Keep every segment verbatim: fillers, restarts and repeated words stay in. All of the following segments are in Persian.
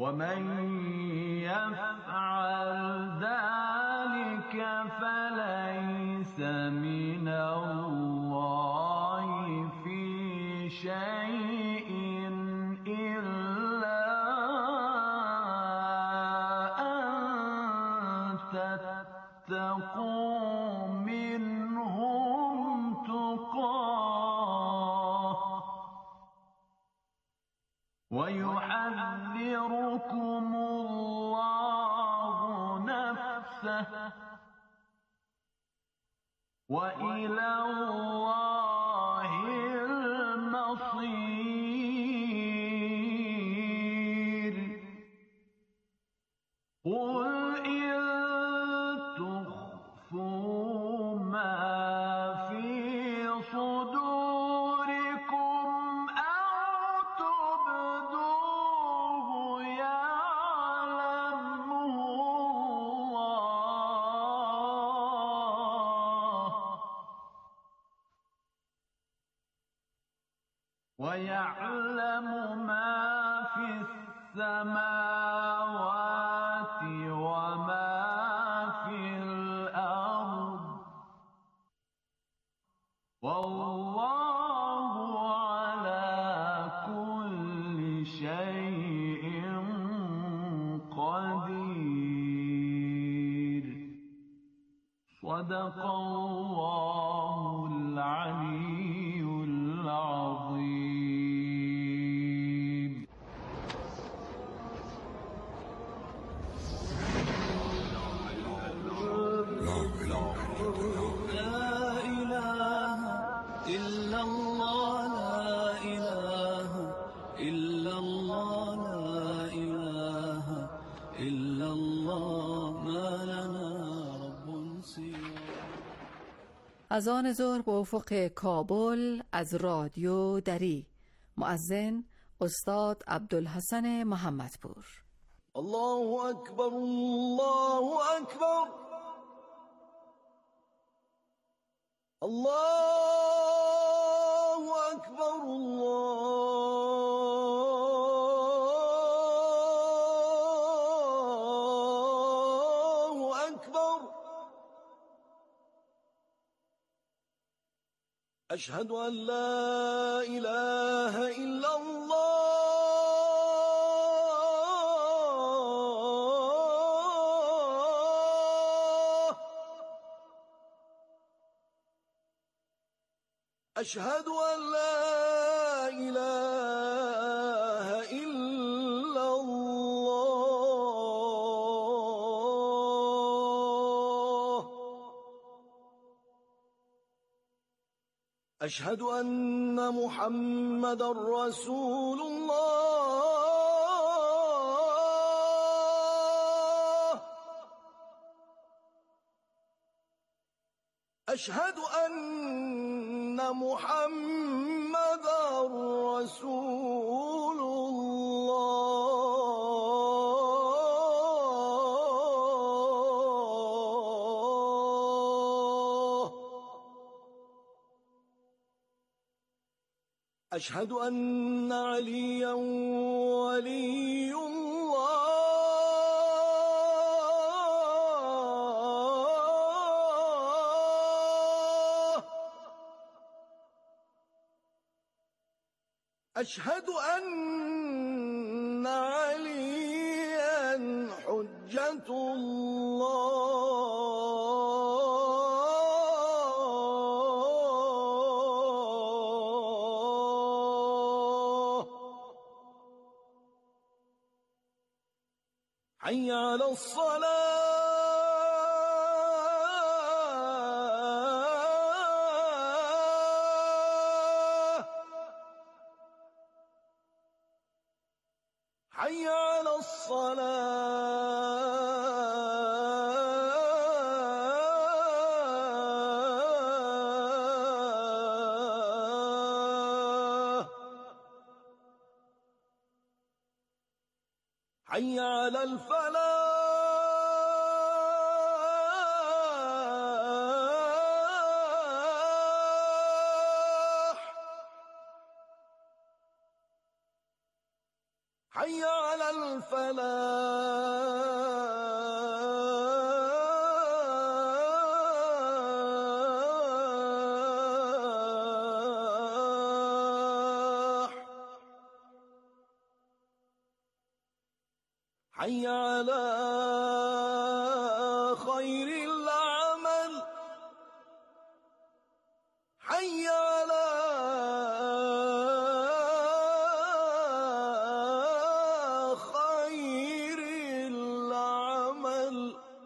ومن يفعل ذلك فليس من الله في شيء إلا أن تتقوا منهم تقاه ويحذركم الله نفسه وإلى الله المصير. قل إن تخفوا ما في صدوركم أو تبدوه يعلمه الله ويعلم ما في السماوات وما في الأرض والله على كل شيء قدير. صدق الله العلي العظيم. لا إله إلا الله لا إله إلا الله لا إله إلا الله ما لنا رب سواه. از آن ظهر به افق کابل از رادیو دری. مؤذن استاد عبدالحسن محمدپور. الله أكبر الله أكبر الله أكبر الله أكبر. أشهد أن لا إله إلا الله أشهد أن لا إله إلا الله أشهد أن محمدًا رسول الله أشهد أن محمدًا رسول الله أشهد أن عليًا ولي الله أشهد أن عليًا حجة الله. حي على الصلاة حي على الصلاة حي على الفلاح حي حي على الفلاح حي على خير العمل حي على خير العمل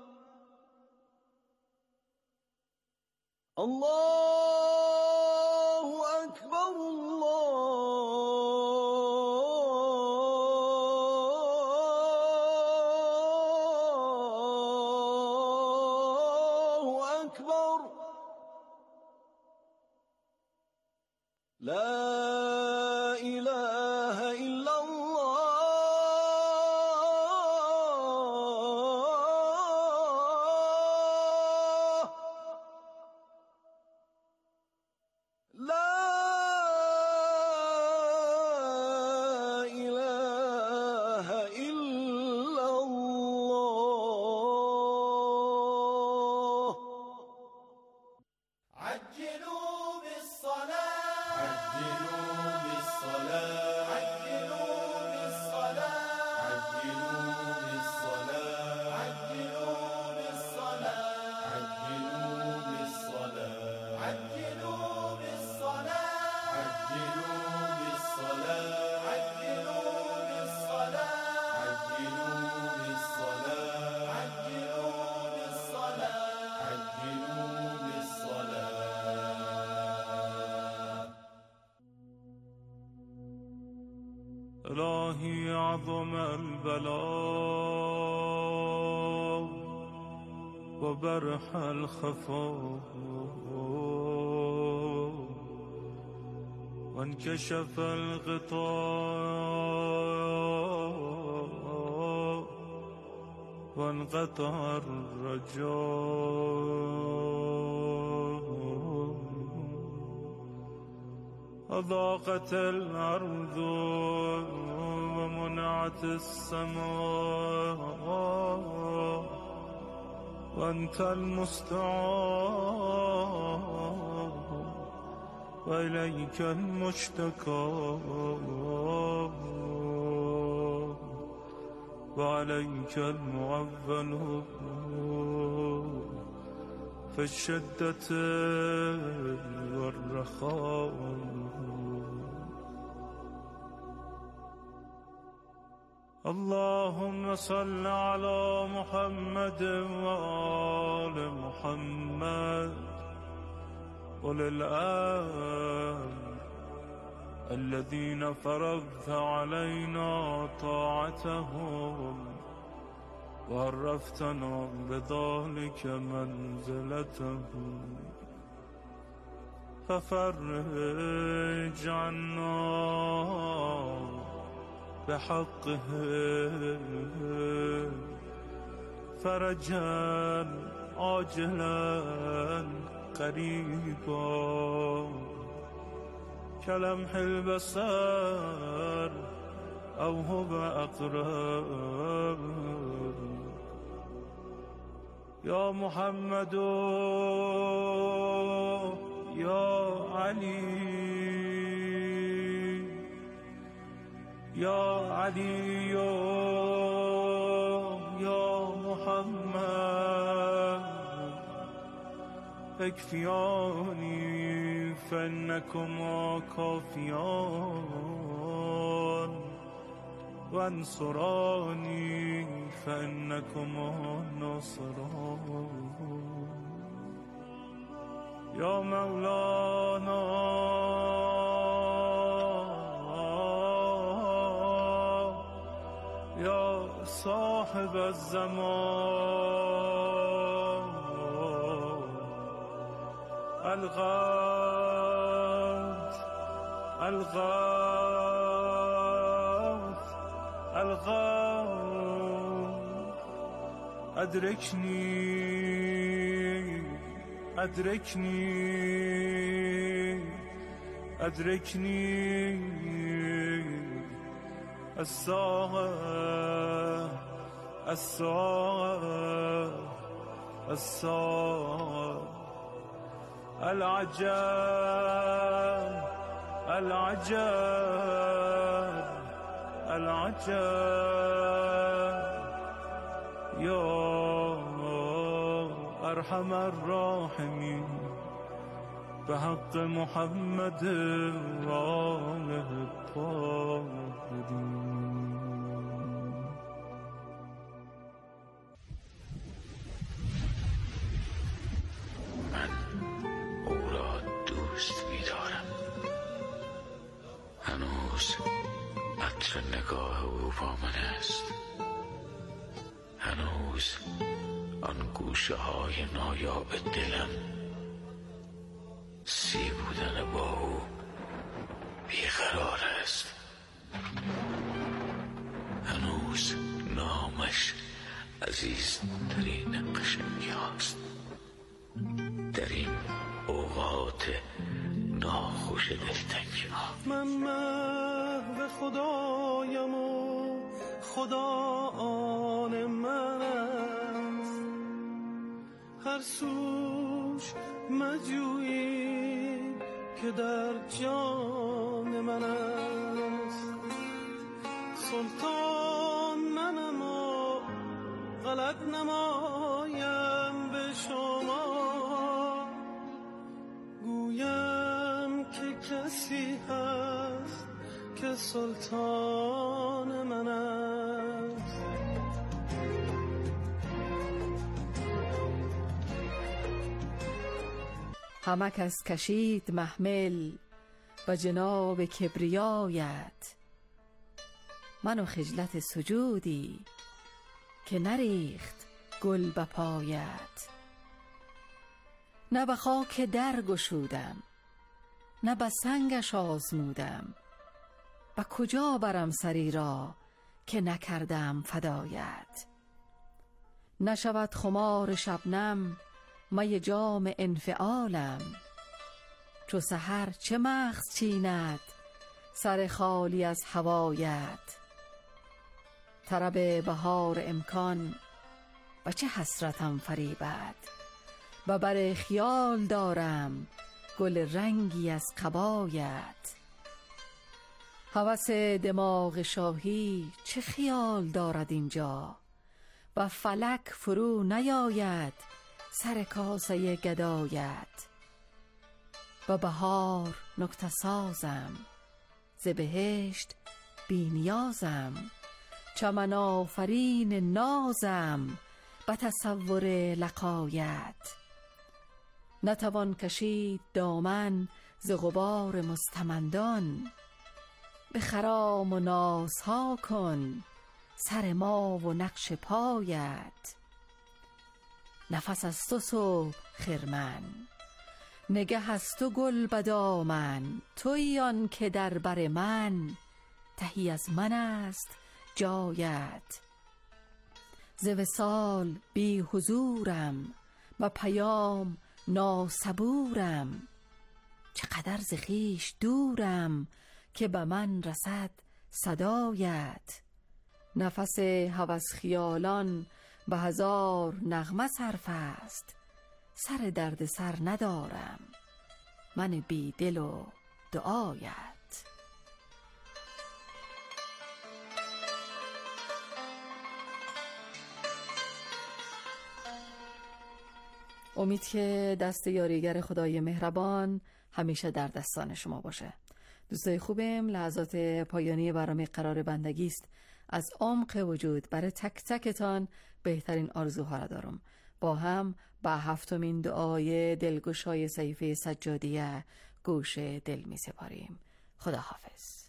الله أكبر الله أكبر لا إله إلا الله لا إله إلا الله عجلوا بالصلاة عجلوا بالصلاة عجلوا بالصلاة عجلوا بالصلاة عجلوا بالصلاة عجلوا بالصلاة عجلوا بالصلاة عجلوا بالصلاة عجلوا بالصلاة عجلوا بالصلاة عجلوا بالصلاة عجلوا بالصلاة إلهي عظم البلاء وبرح الخفاء وانكشف الغطاء وانقطع الرجاء أضاقت الأرض ومنعت السماء وأنت المستعان وإليك المشتكى وعليك المعول في الشدة والرخاء اللهم صل على محمد وآل محمد وللآل الذين فرضت علينا طاعتهم وعرفتنا بذلك منزلتهم ففرج عنا بحقهم فرجا عاجلا قريبا كلمح البصر أو هو أقرب يا محمد يا علي يا علي يا محمد اكفياني فإنكما كافيان وانصراني فإنكما ناصران يا مولانا يا صاحب الزمان الغوث الغوث الغوث أدركني أدركني أدركني الساعة الساعة الساعة العجب العجب العجب يا أرحم الراحمين بحق محمد وآله الطاهرين. من او را دوست می‌دارم. هنوز عطر نگاه او با من است. هنوز آن گوشه های نایاب دلم سی بودن با او بیقرار است. هنوز نامش عزیزترین قشنگی هاست. در این اوقات ناخوش دلتنگی ها من محو خدایم و خدا آن من است. هر سوش مجویی که در جان من است. سلطان منم و غلط نمایم به شما، گویم که کسی هست که سلطان من است. همه کس کشید محمل و جناب کبریایت، من و خجلت سجودی که نریخت گل به پایت. نه به خاک در گشودم نه به سنگش آزمودم، و کجا برم سری را که نکردم فدایت. نشود خمار شبنم می جام انفعالم، چو سحر چه مغز چیند سر خالی از هوایت. طرب بهار امکان و چه حسرتم فریبد، و بر خیال دارم گل رنگی از قبایت. هوس دماغ شاهی چه خیال دارد اینجا، و فلک فرو نیاید سر کاسه گدایت. و بهار نکته سازم ز بهشت بی نیازم، چمن آفرین نازم به تصور لقایت. نتوان کشید دامن ز غبار مستمندان، به خرام و نازها کن سر ما و نقش پایت. نفس از تو صبح خرمن، نگه از تو گل به دامن. تویی آن که در بر من تهی از من است جایت. ز وصال بی حضورم و پیام ناصبورم، چقدر ز خویش دورم که به من رسد صدایت. نفس هوس خیالان به هزار نغمه صرف است، سر درد سر ندارم من بی دل و دعایت. امید که دست یاریگر خدای مهربان همیشه در دستان شما باشه. دوستای خوبم، لحظات پایانی برنامه قرار بندگی است. از عمق وجود برای تک تکتان بهترین آرزوها را دارم. با هم با هفتمین دعای دلگشای صحیفه سجادیه گوش دل می سپاریم. خدا حافظ.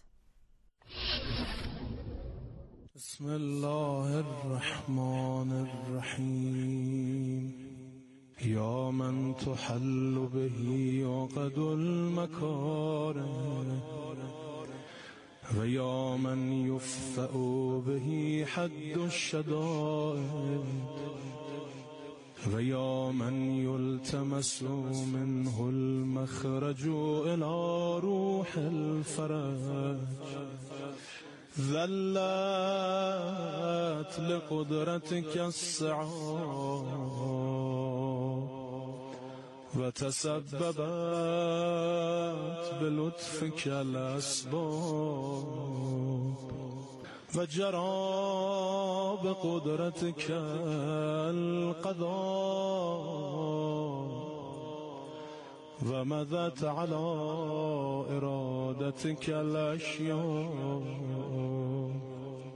بسم الله الرحمن الرحیم. یا من تحل بهی عقد المکارم، و یا من یفع بهی حد الشدائد، و یا من یلتمس منه المخرج الى روح الفرج. ذلت لقدرتك السعاب وتسببت بلطفك الأسباب وجرى بقدرتك القضاء ومضت على إرادتك الأشياء.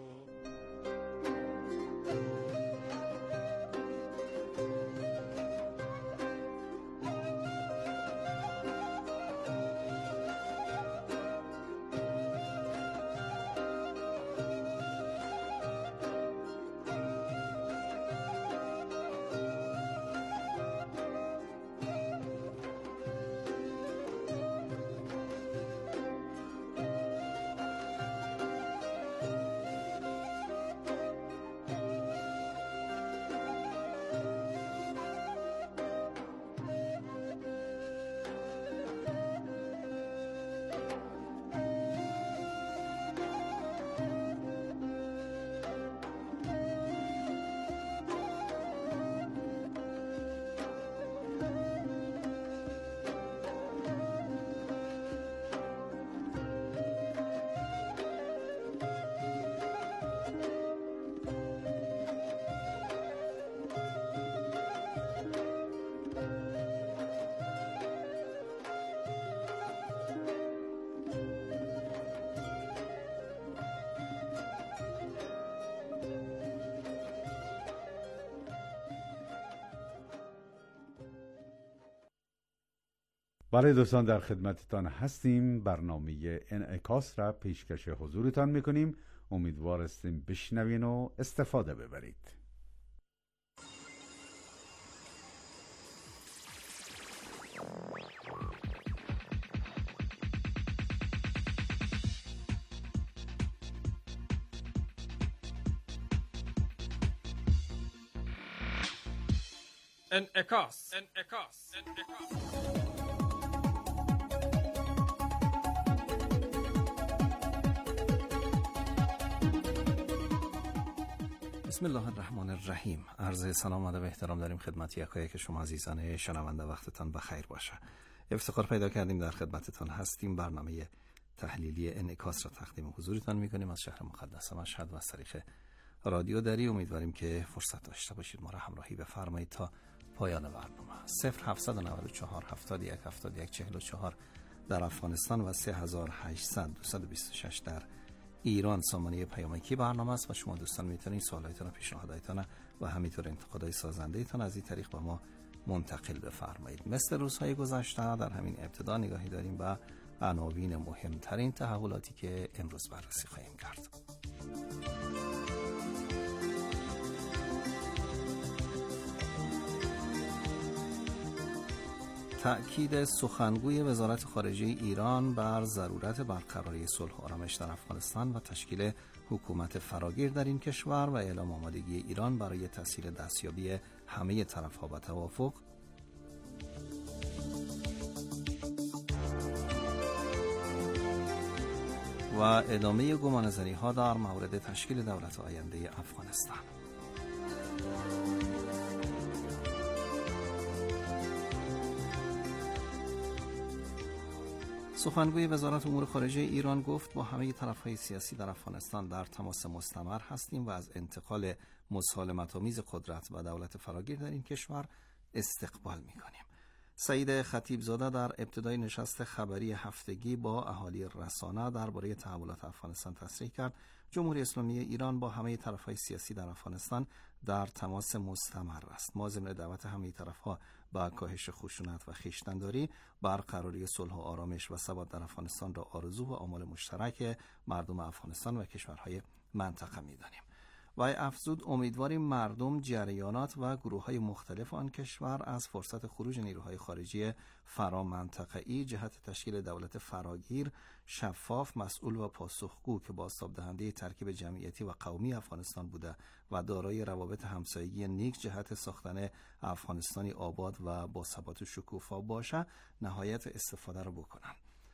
برای دوستان در خدمتتان هستیم. برنامه انعکاس را پیشکش حضورتان میکنیم. امیدوار هستیم بشنوین و استفاده ببرید. انعکاس انعکاس انعکاس بسم الله الرحمن الرحیم. عرض سلام و ادب و احترام داریم خدمت یکایک شما عزیزان شنونده. وقتتان بخیر باشه. افتخار پیدا کردیم در خدمتتان هستیم. برنامه تحلیلی انعکاس را تقدیم حضورتان میکنیم از شهر مقدس مشهد و از طریق رادیو دری. امیدواریم که فرصت داشته باشید ما را همراهی بفرمایید تا پایان برنامه. صفر هفت نه چهار هفتاد و یک هفتاد و یک چهل و چهار در افغانستان و سه هزار و هشتصد دویست و بیست و شش در ایران سامانه پیامکی برنامه است و شما دوستان میتونید سوالایتان و پیشنهاداتتان و همینطور انتقادهای سازنده‌تان از این طریق به ما منتقل بفرمایید. مثل روزهای گذشته در همین ابتدا نگاهی داریم به عناوین مهمترین تحولاتی که امروز بررسی خواهیم کرد. تأکید سخنگوی وزارت خارجه ایران بر ضرورت برقراری صلح و آرامش در افغانستان و تشکیل حکومت فراگیر در این کشور و اعلام آمادگی ایران برای تسهیل دستیابی همه طرف‌ها به توافق. و ادامه گمانه‌زنی‌ها در مورد تشکیل دولت آینده افغانستان. سخنگوی وزارت امور خارجه ایران گفت با همه طرف‌های سیاسی در افغانستان در تماس مستمر هستیم و از انتقال مسالمت‌آمیز قدرت و دولت فراگیر در این کشور استقبال می‌کنیم. سعید خطیبزاده در ابتدای نشست خبری هفتگی با اهالی رسانه درباره تحولات افغانستان تصریح کرد جمهوری اسلامی ایران با همه طرف‌های سیاسی در افغانستان در تماس مستمر است. ما ضمن دعوت همه طرف‌ها با کاهش خشونت و خویشتن‌داری، برقراری صلح و آرامش و ثبات در افغانستان را آرزو و آمال مشترک مردم افغانستان و کشورهای منطقه می‌دانیم. و افزود امیدواریم مردم، جریانات و گروه‌های مختلف آن کشور از فرصت خروج نیروهای خارجی فرامنطقه‌ای جهت تشکیل دولت فراگیر، شفاف، مسئول و پاسخگو که بازتاب دهنده ترکیب جمعیتی و قومی افغانستان بوده و دارای روابط همسایگی نیک جهت ساختن افغانستانی آباد و با ثبات و شکوفا باشه، نهایت استفاده را بکنند.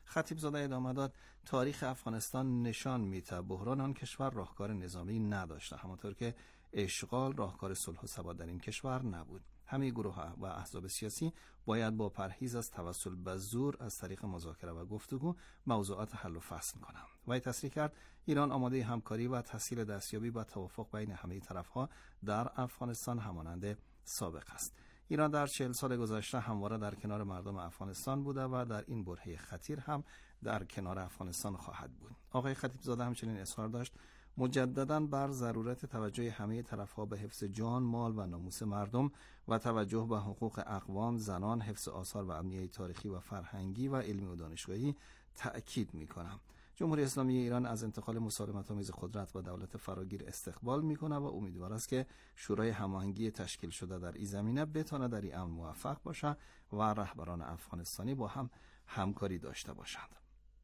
خطیب زاده ادامه داد تاریخ افغانستان نشان می‌دهد بحران آن کشور راهکار نظامی نداشته، همانطور که اشغال راهکار صلح و ثبات در این کشور نبود. همه گروه‌ها و احزاب سیاسی باید با پرهیز از توسل به زور از طریق مذاکره و گفتگو موضوعات حل و فصل کنند. وی تصریح کرد ایران آماده همکاری و تسهیل دستیابی به توافق بین همه طرف‌ها در افغانستان همانند سابق است. ایران در چهل سال گذشته همواره در کنار مردم افغانستان بوده و در این برهه خطیر هم در کنار افغانستان خواهد بود. آقای خطیب زاده همچنین اصرار داشت مجدداً بر ضرورت توجه همه طرف‌ها به حفظ جان، مال و ناموس مردم و توجه به حقوق اقوام، زنان، حفظ آثار و امنیت تاریخی و فرهنگی و علمی و دانشگاهی تأکید می‌کنم. جمهوری اسلامی ایران از انتقال مسالمت‌آمیز قدرت و دولت فراگیر استقبال می‌کند و امیدوار است که شورای هماهنگی تشکیل شده در این زمینه بتواند در این امر موفق باشد و رهبران افغانستانی با هم همکاری داشته باشند.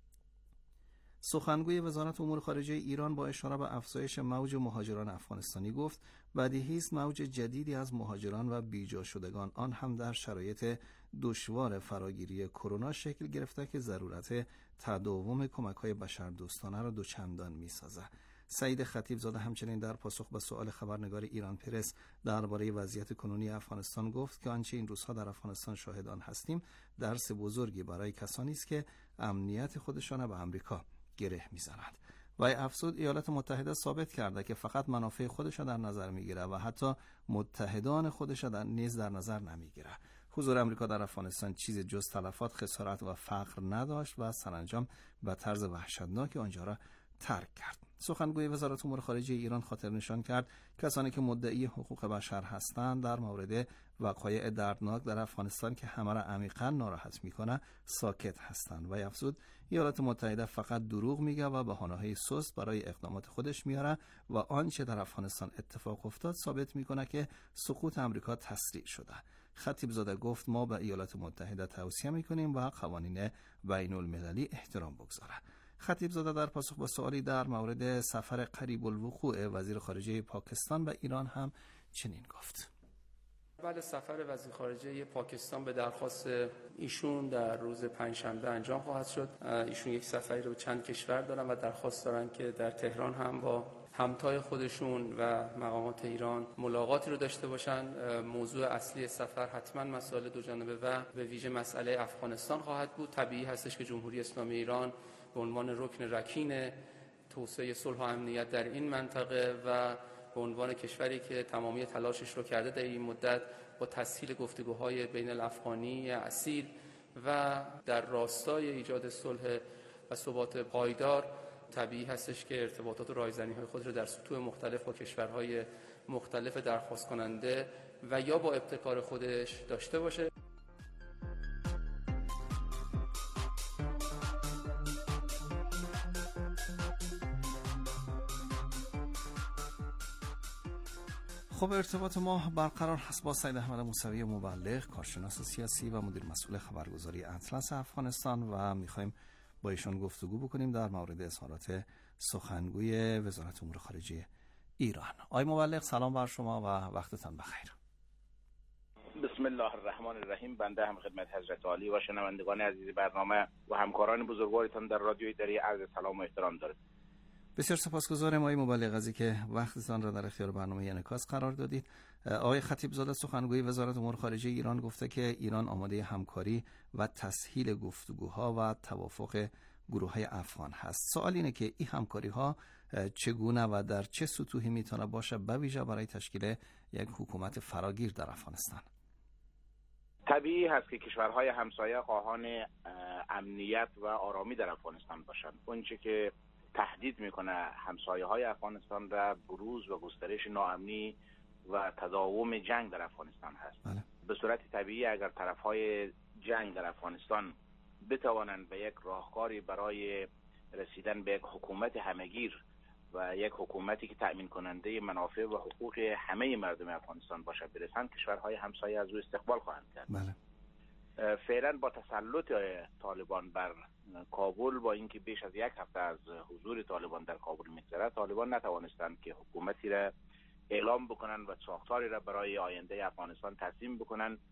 سخنگوی وزارت امور خارجه ایران با اشاره به افزایش موج مهاجران افغانستانی گفت بدیهی است موج جدیدی از مهاجران و بیجا شدگان، آن هم در شرایط دشوار فراگیری کرونا شکل گرفته که ضرورت تداوم کمک‌های بشردوستانه را دوچندان می‌سازد. سعید خطیب زاده همچنین در پاسخ به سؤال خبرنگار ایران پرس درباره وضعیت کنونی افغانستان گفت که آنچه این روزها در افغانستان شاهد آن هستیم درس بزرگی برای کسانی است که امنیت خودشان به آمریکا گره می‌زنند. و افزود ایالات متحده ثابت کرده که فقط منافع خودش را در نظر می‌گیره و حتی متحدان خودش را نیز در نظر نمی‌گیره. حضور آمریکا در افغانستان چیز جز تلفات، خسارت و فقر نداشت و سرانجام به طرز وحشتناک آنجا را ترک کرد. سخنگوی وزارت امور خارجه ایران خاطر نشان کرد کسانی که مدعی حقوق بشر هستند در مورد وقایع دردناک در افغانستان که همه را عمیقاً ناراحت میکنه ساکت هستند. و افزود ایالات متحده فقط دروغ میگه و بهانه‌های سست برای اقدامات خودش میاره و آنچه در افغانستان اتفاق افتاد ثابت میکنه که سقوط آمریکا تسریع شده. خطیب زاده گفت ما به ایالات متحده توصیه میکنیم و قوانین بین المللی احترام بگذاره. خطیب زاده در پاسخ به سوالی در مورد سفر قریب الوقوع وزیر خارجه پاکستان به ایران هم چنین گفت. بعد سفر وزیر خارجه پاکستان به درخواست ایشون در روز پنجشنبه انجام خواهد شد. ایشون یک سفری رو چند کشور دارن و درخواست دارن که در تهران هم با همتای خودشون و مقامات ایران ملاقاتی رو داشته باشن. موضوع اصلی سفر حتما مسائل دو جانبه و به ویژه مسئله افغانستان خواهد بود. طبیعی هستش که جمهوری اسلامی ایران به عنوان رکن رکین توسعه صلح و امنیت در این منطقه و به عنوان کشوری که تمامی تلاشش رو کرده در این مدت با تسهیل گفتگوهای بین الافغانی اصیل و در راستای ایجاد صلح و ثبات پایدار، طبیعی هستش که ارتباطات و رایزنی‌های خود رو در سطوح مختلف با کشورهای مختلف درخواست کننده و یا با ابتکار خودش داشته باشه. خب ارتباط ما برقرار هست با سید احمد موسوی مبلغ، کارشناس سیاسی و مدیر مسئول خبرگزاری اطلس افغانستان و میخوایم با ایشان گفتگو بکنیم در مورد اظهارات سخنگوی وزارت امور خارجه ایران. آقای مبلغ سلام بر شما و وقتتان بخیر. بسم الله الرحمن الرحیم. بنده هم خدمت حضرت عالی و شنوندگان عزیز برنامه و همکاران بزرگوارتان در رادیوی دری عرض سلام و احترام دارم. بسیار سپاسگزارم آقای مبلغ از اینکه وقتتان را در اختیار برنامه انعکاس قرار دادید. آقای خطیب زاده سخنگوی وزارت امور خارجه ایران گفته که ایران آماده همکاری و تسهیل گفتگوها و توافق گروه‌های افغان هست. سوال اینه که این همکاری‌ها چگونه و در چه سطوحی میتونه باشه به ویژه برای تشکیل یک حکومت فراگیر در افغانستان؟ طبیعی هست که کشورهای همسایه خواهان امنیت و آرامی در افغانستان باشند. اونچه که تهدید میکنه همسایه های افغانستان را بروز و گسترش ناامنی و تداوم جنگ در افغانستان هست. بله. به صورت طبیعی اگر طرف های جنگ در افغانستان بتوانند به یک راهکاری برای رسیدن به یک حکومت همگیر و یک حکومتی که تأمین کننده منافع و حقوق همه مردم افغانستان باشد برسند، کشورهای همسایه از او استقبال خواهند کرد. بله. فعلا با تسلط طالبان بر کابل، با اینکه بیش از یک هفته از حضور طالبان در کابل می‌گذرد، طالبان نتوانستند که حکومتی را اعلام بکنند و ساختاری را برای آینده افغانستان ترسیم بکنند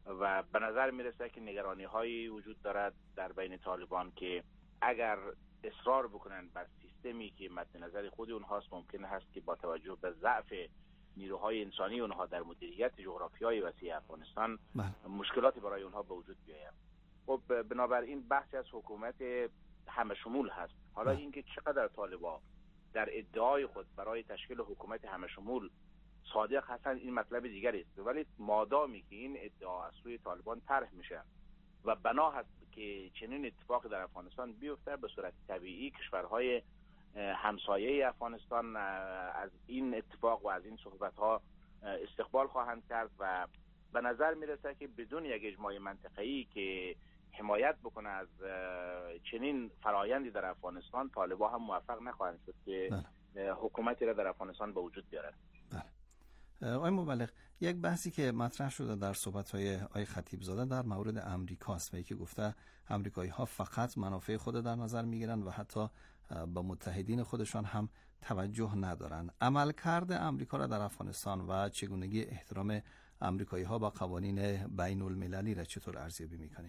و به نظر میرسه که نگرانی هایی وجود دارد در بین طالبان که اگر اصرار بکنن بر سیستمی که مد نظر خود اونهاست، ممکن هست که با توجه به ضعف نیروهای انسانی اونها در مدیریت جغرافیایی وسیع افغانستان مشکلاتی برای اونها به وجود بیاید. خب بنابراین بحث از حکومت همه شمول هست. حالا اینکه چقدر طالبان در ادعای خود برای تشکیل حکومت همه شمول صادق هستند این مطلب دیگری است، ولی مادامی که این ادعا از سوی طالبان طرح میشه و بنا هست که چنین اتفاقی در افغانستان بیفته، به صورت طبیعی کشورهای همسایه افغانستان از این اتفاق و از این صحبت‌ها استقبال خواهند کرد و به نظر میرسه که بدون یک اجماع منطقه‌ای که حمایت بکنه از چنین فرایندی در افغانستان، طالبان هم موفق نخواهند شد که بله. حکومتی را در افغانستان به وجود بیارن. بله. آقای مبلغ، یک بحثی که مطرح شده در صحبت‌های آقای خطیب زاده در مورد امریکاست و یکی گفته امریکایی‌ها فقط منافع خود در نظر می‌گیرند و حتی با متحدین خودشان هم توجه ندارند. عملکرد امریکا را در افغانستان و چگونگی احترام امریکایی‌ها با قوانین بین المللی را چطور ارزیابی می‌کنین؟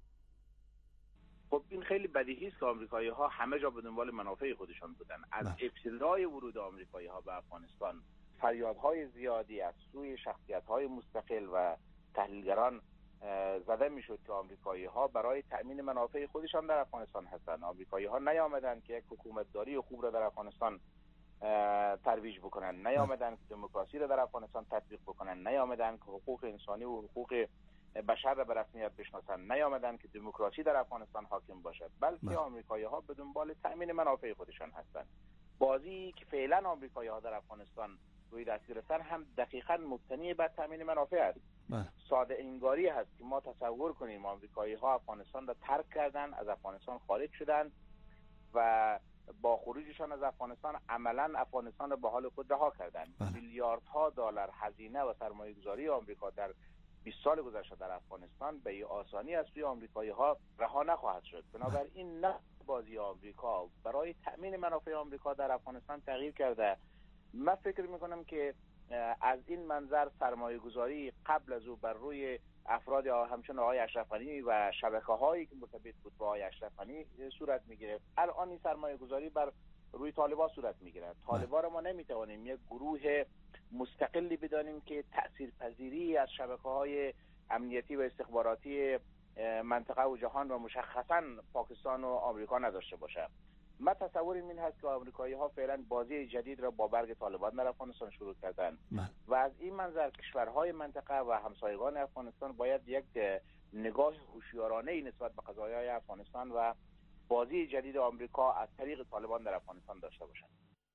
خب این خیلی بدیهی است که آمریکایی‌ها همه جا به دنبال منافع خودشان بودن. از ابتدای ورود آمریکایی‌ها به افغانستان فریادهای زیادی از سوی شخصیت‌های مستقل و تحلیلگران زده میشد که آمریکایی‌ها برای تأمین منافع خودشان در افغانستان هستند. آمریکایی‌ها نیامدن که یک حکومتداری خوب را در افغانستان ترویج بکنن، نیامدن که دموکراسی را در افغانستان تطبیق بکنن، نیامدن که حقوق انسانی و حقوق بشر را به رسمیت بشناسن، نیامدن که دموکراسی در افغانستان حاکم باشد، بلکه آمریکایی‌ها به دنبال تأمین منافع خودشان هستند. بازی که فعلا آمریکایی‌ها در افغانستان روی دست گرفتن هم دقیقاً مبتنی بر تامین منافع است. ساده انگاری هست که ما تصور کنیم آمریکایی‌ها افغانستان را ترک کردن، از افغانستان خارج شدن و با خروجشان از افغانستان عملاً افغانستان را به حال خود رها کردند. میلیاردها دلار هزینه و سرمایه‌گذاری آمریکا در بیست سال گذشته در افغانستان به آسانی از سوی آمریکایی‌ها رها نخواهد شد. بنابراین نه بازی آمریکا برای تأمین منافع آمریکا در افغانستان تغییر کرده. من فکر میکنم که از این منظر سرمایه گذاری قبل از او بر روی افراد همچون آقای اشرف غنی و شبکه هایی که مرتبط بود با آقای اشرف غنی صورت میگیره. الان این سرمایه گذاری بر روی طالبان صورت میگیره. طالبان را ما نمیتوانیم یک گروه مستقلی بدانیم که تاثیرپذیری از شبکه های امنیتی و استخباراتی منطقه و جهان و مشخصا پاکستان و آمریکا نداشته باشه. من تصورم این هست که آمریکایی‌ها فعلا بازی جدید را با برگ طالبان در افغانستان شروع کردن و از این منظر کشورهای منطقه و همسایگان افغانستان باید یک نگاه هوشیارانه نسبت به قضایای افغانستان و بازی جدید آمریکا از طریق طالبان در افغانستان داشته باشند.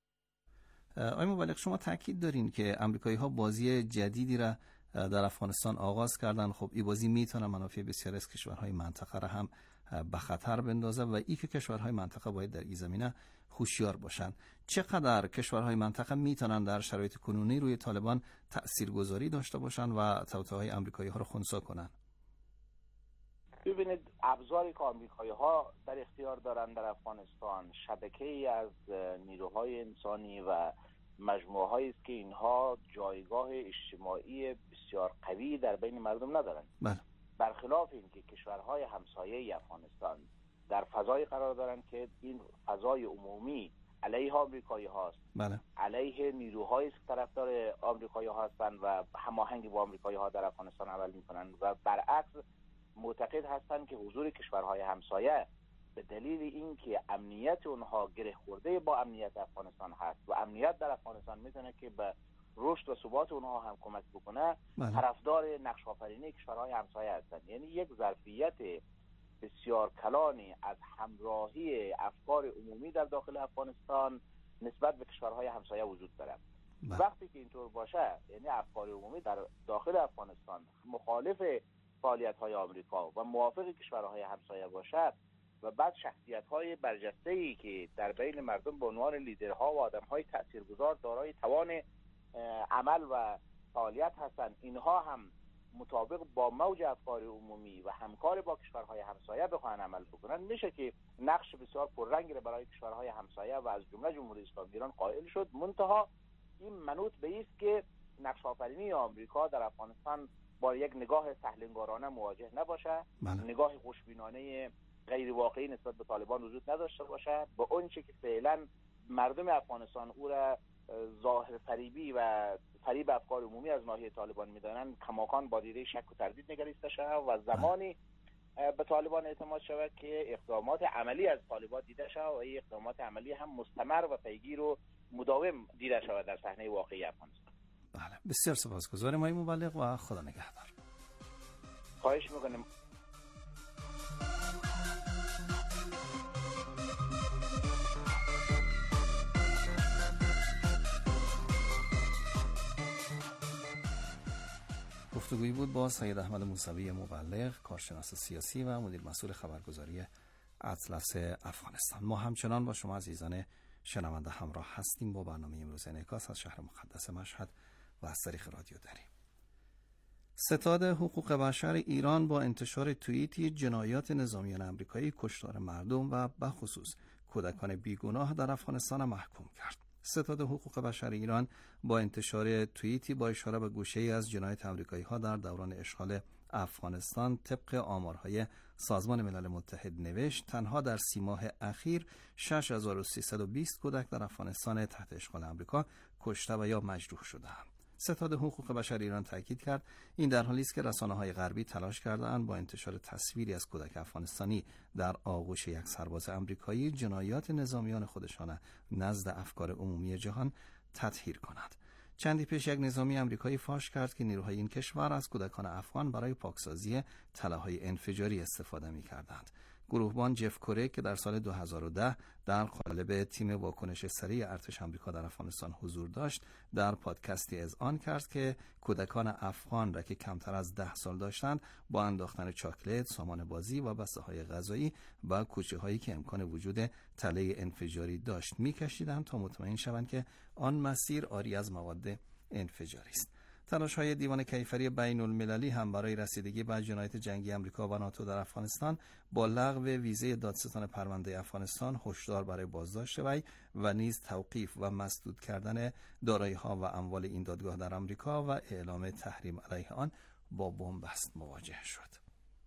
آقای مبلغ، شما تاکید دارین که آمریکایی‌ها بازی جدیدی را در افغانستان آغاز کردن. خب این بازی میتونه منافع بسیاری از کشورهای منطقه را هم به خطر بندازه و ای که کشورهای منطقه باید در این زمینه هوشیار باشند. چقدر کشورهای منطقه میتونن در شرایط کنونی روی طالبان تاثیرگذاری داشته باشند و توطئه‌های آمریکایی‌ها رو خنثی کنند؟ ببینید، ابزاری که آمریکایی‌ها در اختیار دارند در افغانستان شبکه‌ای از نیروهای انسانی و مجموعه‌هایی است که اینها جایگاه اجتماعی بسیار قوی در بین مردم ندارند. بله. برخلاف این که کشورهای همسایه افغانستان در فضای قرار دارند که این فضای عمومی علیه آمریکایی هاست، بله. علیه نیروهایی که طرفدار آمریکایی ها هستند و هماهنگ با آمریکایی ها در افغانستان عمل میکنند و برعکس معتقد هستند که حضور کشورهای همسایه به دلیل اینکه امنیت اونها گره خورده با امنیت افغانستان هست و امنیت در افغانستان میتونه که به رشد و ثبات اونها هم کمک بکنه، طرفدار نقش آفرینی کشورهای همسایه هستند. یعنی یک ظرفیت بسیار کلانی از همراهی افکار عمومی در داخل افغانستان نسبت به کشورهای همسایه وجود دارد. وقتی که اینطور باشه، یعنی افکار عمومی در داخل افغانستان مخالف فعالیت‌های آمریکا و موافق کشورهای همسایه باشد و بعد شخصیت‌های برجسته‌ای که در بین مردم به عنوان لیدرها و آدم‌های تاثیرگذار دارای توان عمل و فعالیت هستند، اینها هم مطابق با موج افکار عمومی و همکار با کشورهای همسایه بخواهند عمل بکنن، میشه که نقش بسیار پررنگی برای کشورهای همسایه و از جمله جمهوری اسلامی ایران قائل شد. منتها این منوط به است که نقش آفرینی آمریکا در افغانستان با یک نگاه سهلنگارانه مواجه نباشه، بله. نگاه خوشبینانه غیر واقعی نسبت به طالبان وجود نداشته باشه، با اون چه که فعلا مردم افغانستان او را ظاهر فریبی و فریب افکار عمومی از ناحیه طالبان میدانند کماکان با دیده شک و تردید نگریسته شود و زمانی به طالبان اعتماد شود که اقدامات عملی از طالبان دیده شود و این اقدامات عملی هم مستمر و پیگیر و مداوم دیده شود در صحنه واقعی افغانستان. بله، بسیار سپاسگزارم آقای مبلغ و خدا نگهدار. خواهش میکنم. گفتگویی بود با سید احمد موسوی مبلغ، کارشناس سیاسی و مدیر مسئول خبرگزاری اطلس افغانستان. ما همچنان با شما عزیزان شنونده همراه هستیم با برنامه امروز انعکاس از شهر مقدس مشهد و از طریق رادیو دری. ستاد حقوق بشر ایران با انتشار توییتی جنایات نظامیان آمریکایی، کشتار مردم و بخصوص کودکان بیگناه در افغانستان محکوم کرد. ستاد حقوق بشر ایران با انتشار توییتی با اشاره به گوشه‌ای از جنایت آمریکایی ها در دوران اشغال افغانستان طبق آمارهای سازمان ملل متحد نوشت تنها در سی ماه اخیر شش هزار و سیصد و بیست کودک در افغانستان تحت اشغال آمریکا کشته و یا مجروح شده‌اند. ستاد حقوق بشر ایران تاکید کرد این در حالی است که رسانه‌های غربی تلاش کرده‌اند با انتشار تصویری از کودک افغانستانی در آغوش یک سرباز آمریکایی جنایات نظامیان خودشان نزد افکار عمومی جهان تطهیر کنند. چندی پیش یک نظامی آمریکایی فاش کرد که نیروهای این کشور از کودکان افغان برای پاکسازی تلاهای انفجاری استفاده می‌کردند. گروهبان جف کوریک که در سال دو هزار و ده در قالب تیم واکنش سریع ارتش آمریکا در افغانستان حضور داشت، در پادکستی اذعان کرد که کودکان افغان را که کمتر از ده سال داشتند با انداختن چاکلت، سامان بازی و بسته‌های غذایی و کوچه‌هایی که امکان وجود تله انفجاری داشت می‌کشیدند تا مطمئن شوند که آن مسیر عاری از مواد انفجاری است. تلاش‌های دیوان کیفری بین المللی هم برای رسیدگی به جنایت جنگی آمریکا و ناتو در افغانستان با لغو ویزه دادستان پرونده افغانستان، هشدار برای بازداشت وی و نیز توقیف و مسدود کردن دارایی‌ها و اموال این دادگاه در آمریکا و اعلام تحریم علیه آن با بنبست مواجه شد.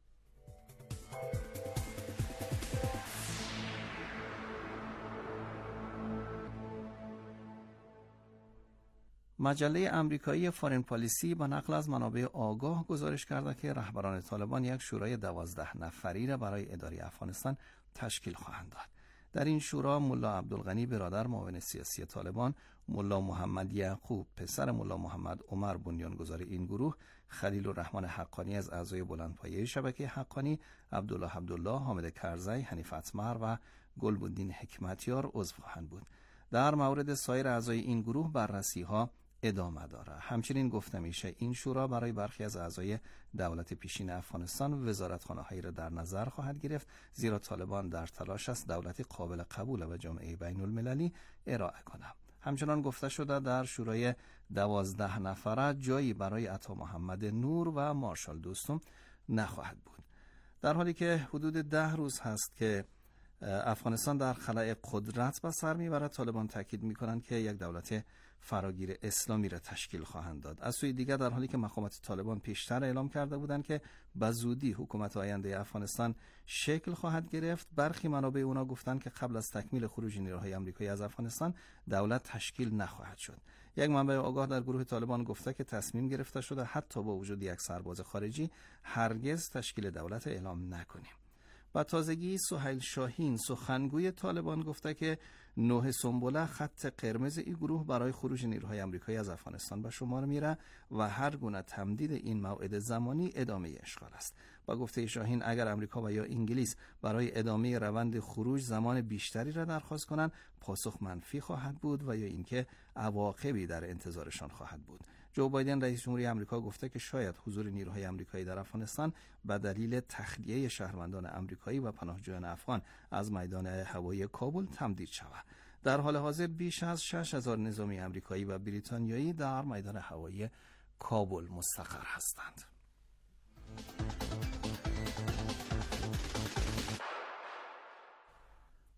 مجله امریکایی فارین پالیسی با نقل از منابع آگاه گزارش کرده که رهبران طالبان یک شورای دوازده نفری را برای اداره افغانستان تشکیل خواهند داد. در این شورا ملا عبدالغنی برادر معاون سیاسی طالبان، ملا محمد یعقوب پسر ملا محمد عمر بنیانگذار این گروه، خلیل الرحمن حقانی از اعضای بلندپایه شبکه حقانی، عبدالله عبدالله، حامد کرزی، حنیف اتمر و گلبدین حکمتیار عضو خواهند بود. در مورد سایر اعضای این گروه بررسی‌ها ادامه داره. همچنین گفته میشه این شورا برای برخی از اعضای دولت پیشین افغانستان وزارتخانه‌هایی را در نظر خواهد گرفت، زیرا طالبان در تلاش است دولتی قابل قبول و جامعه بین المللی ارائه کنند. همچنان گفته شده در شورای دوازده نفره جایی برای عطا محمد نور و مارشال دوستم نخواهد بود. در حالی که حدود ده روز هست که افغانستان در خلأ قدرت به سر میبرد، طالبان تاکید میکنند که یک دولت فراگیر اسلامی را تشکیل خواهند داد. از سوی دیگر در حالی که مقامات طالبان پیشتر اعلام کرده بودند که به زودی حکومت آینده افغانستان شکل خواهد گرفت، برخی منابع اونا گفتند که قبل از تکمیل خروج نیروهای آمریکایی از افغانستان دولت تشکیل نخواهد شد. یک منبع آگاه در گروه طالبان گفته که تصمیم گرفته شده حتی با وجود یک سرباز خارجی هرگز تشکیل دولت اعلام نکنیم. با تازگی سهیل شاهین سخنگوی طالبان گفته که نوح سنبله خط قرمز این گروه برای خروج نیروهای آمریکایی از افغانستان به شمار میره و هر گونه تمدید این موعد زمانی ادامه اشغال است. با گفته شاهین اگر آمریکا و یا انگلیس برای ادامه روند خروج زمان بیشتری را درخواست کنند، پاسخ منفی خواهد بود و یا اینکه عواقبی در انتظارشان خواهد بود. جو بایدن رئیس جمهوری آمریکا گفته که شاید حضور نیروهای آمریکایی در افغانستان به دلیل تخلیه شهروندان آمریکایی و پناهجویان افغان از میدان هوایی کابل تمدید شود. در حال حاضر بیش از شش هزار نظامی آمریکایی و بریتانیایی در میدان هوایی کابل مستقر هستند.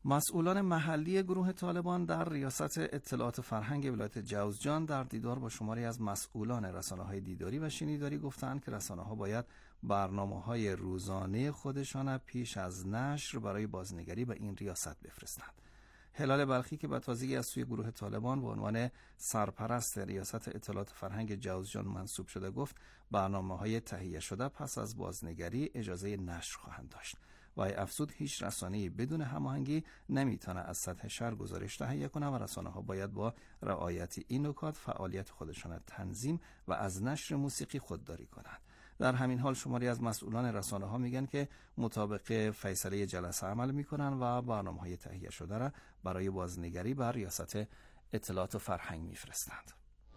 مسئولان محلی گروه طالبان در ریاست اطلاعات فرهنگ ولایت جوزجان در دیدار با شماری از مسئولان رسانه‌های دیداری و شنیداری گفتند که رسانه‌ها باید برنامه‌های روزانه خودشان پیش از نشر برای بازنگری به این ریاست بفرستند. هلال بلخی که به تازگی از سوی گروه طالبان به عنوان سرپرست ریاست اطلاعات فرهنگ جوزجان منصوب شده گفت برنامه‌های تهیه شده پس از بازنگری اجازه نشر خواهند داشت. و افزود هیچ رسانه‌ای بدون هماهنگی نمیتونه از سطح شهر گزارش تهیه کنه و رسانه‌ها باید با رعایت این نکات فعالیت خودشان تنظیم و از نشر موسیقی خودداری کنند. در همین حال شماری از مسئولان رسانه‌ها میگن که مطابق فیصله جلسه عمل میکنن و برنامه‌های تهیه شده را برای بازنگری بر ریاست اطلاعات و فرهنگ میفرستند.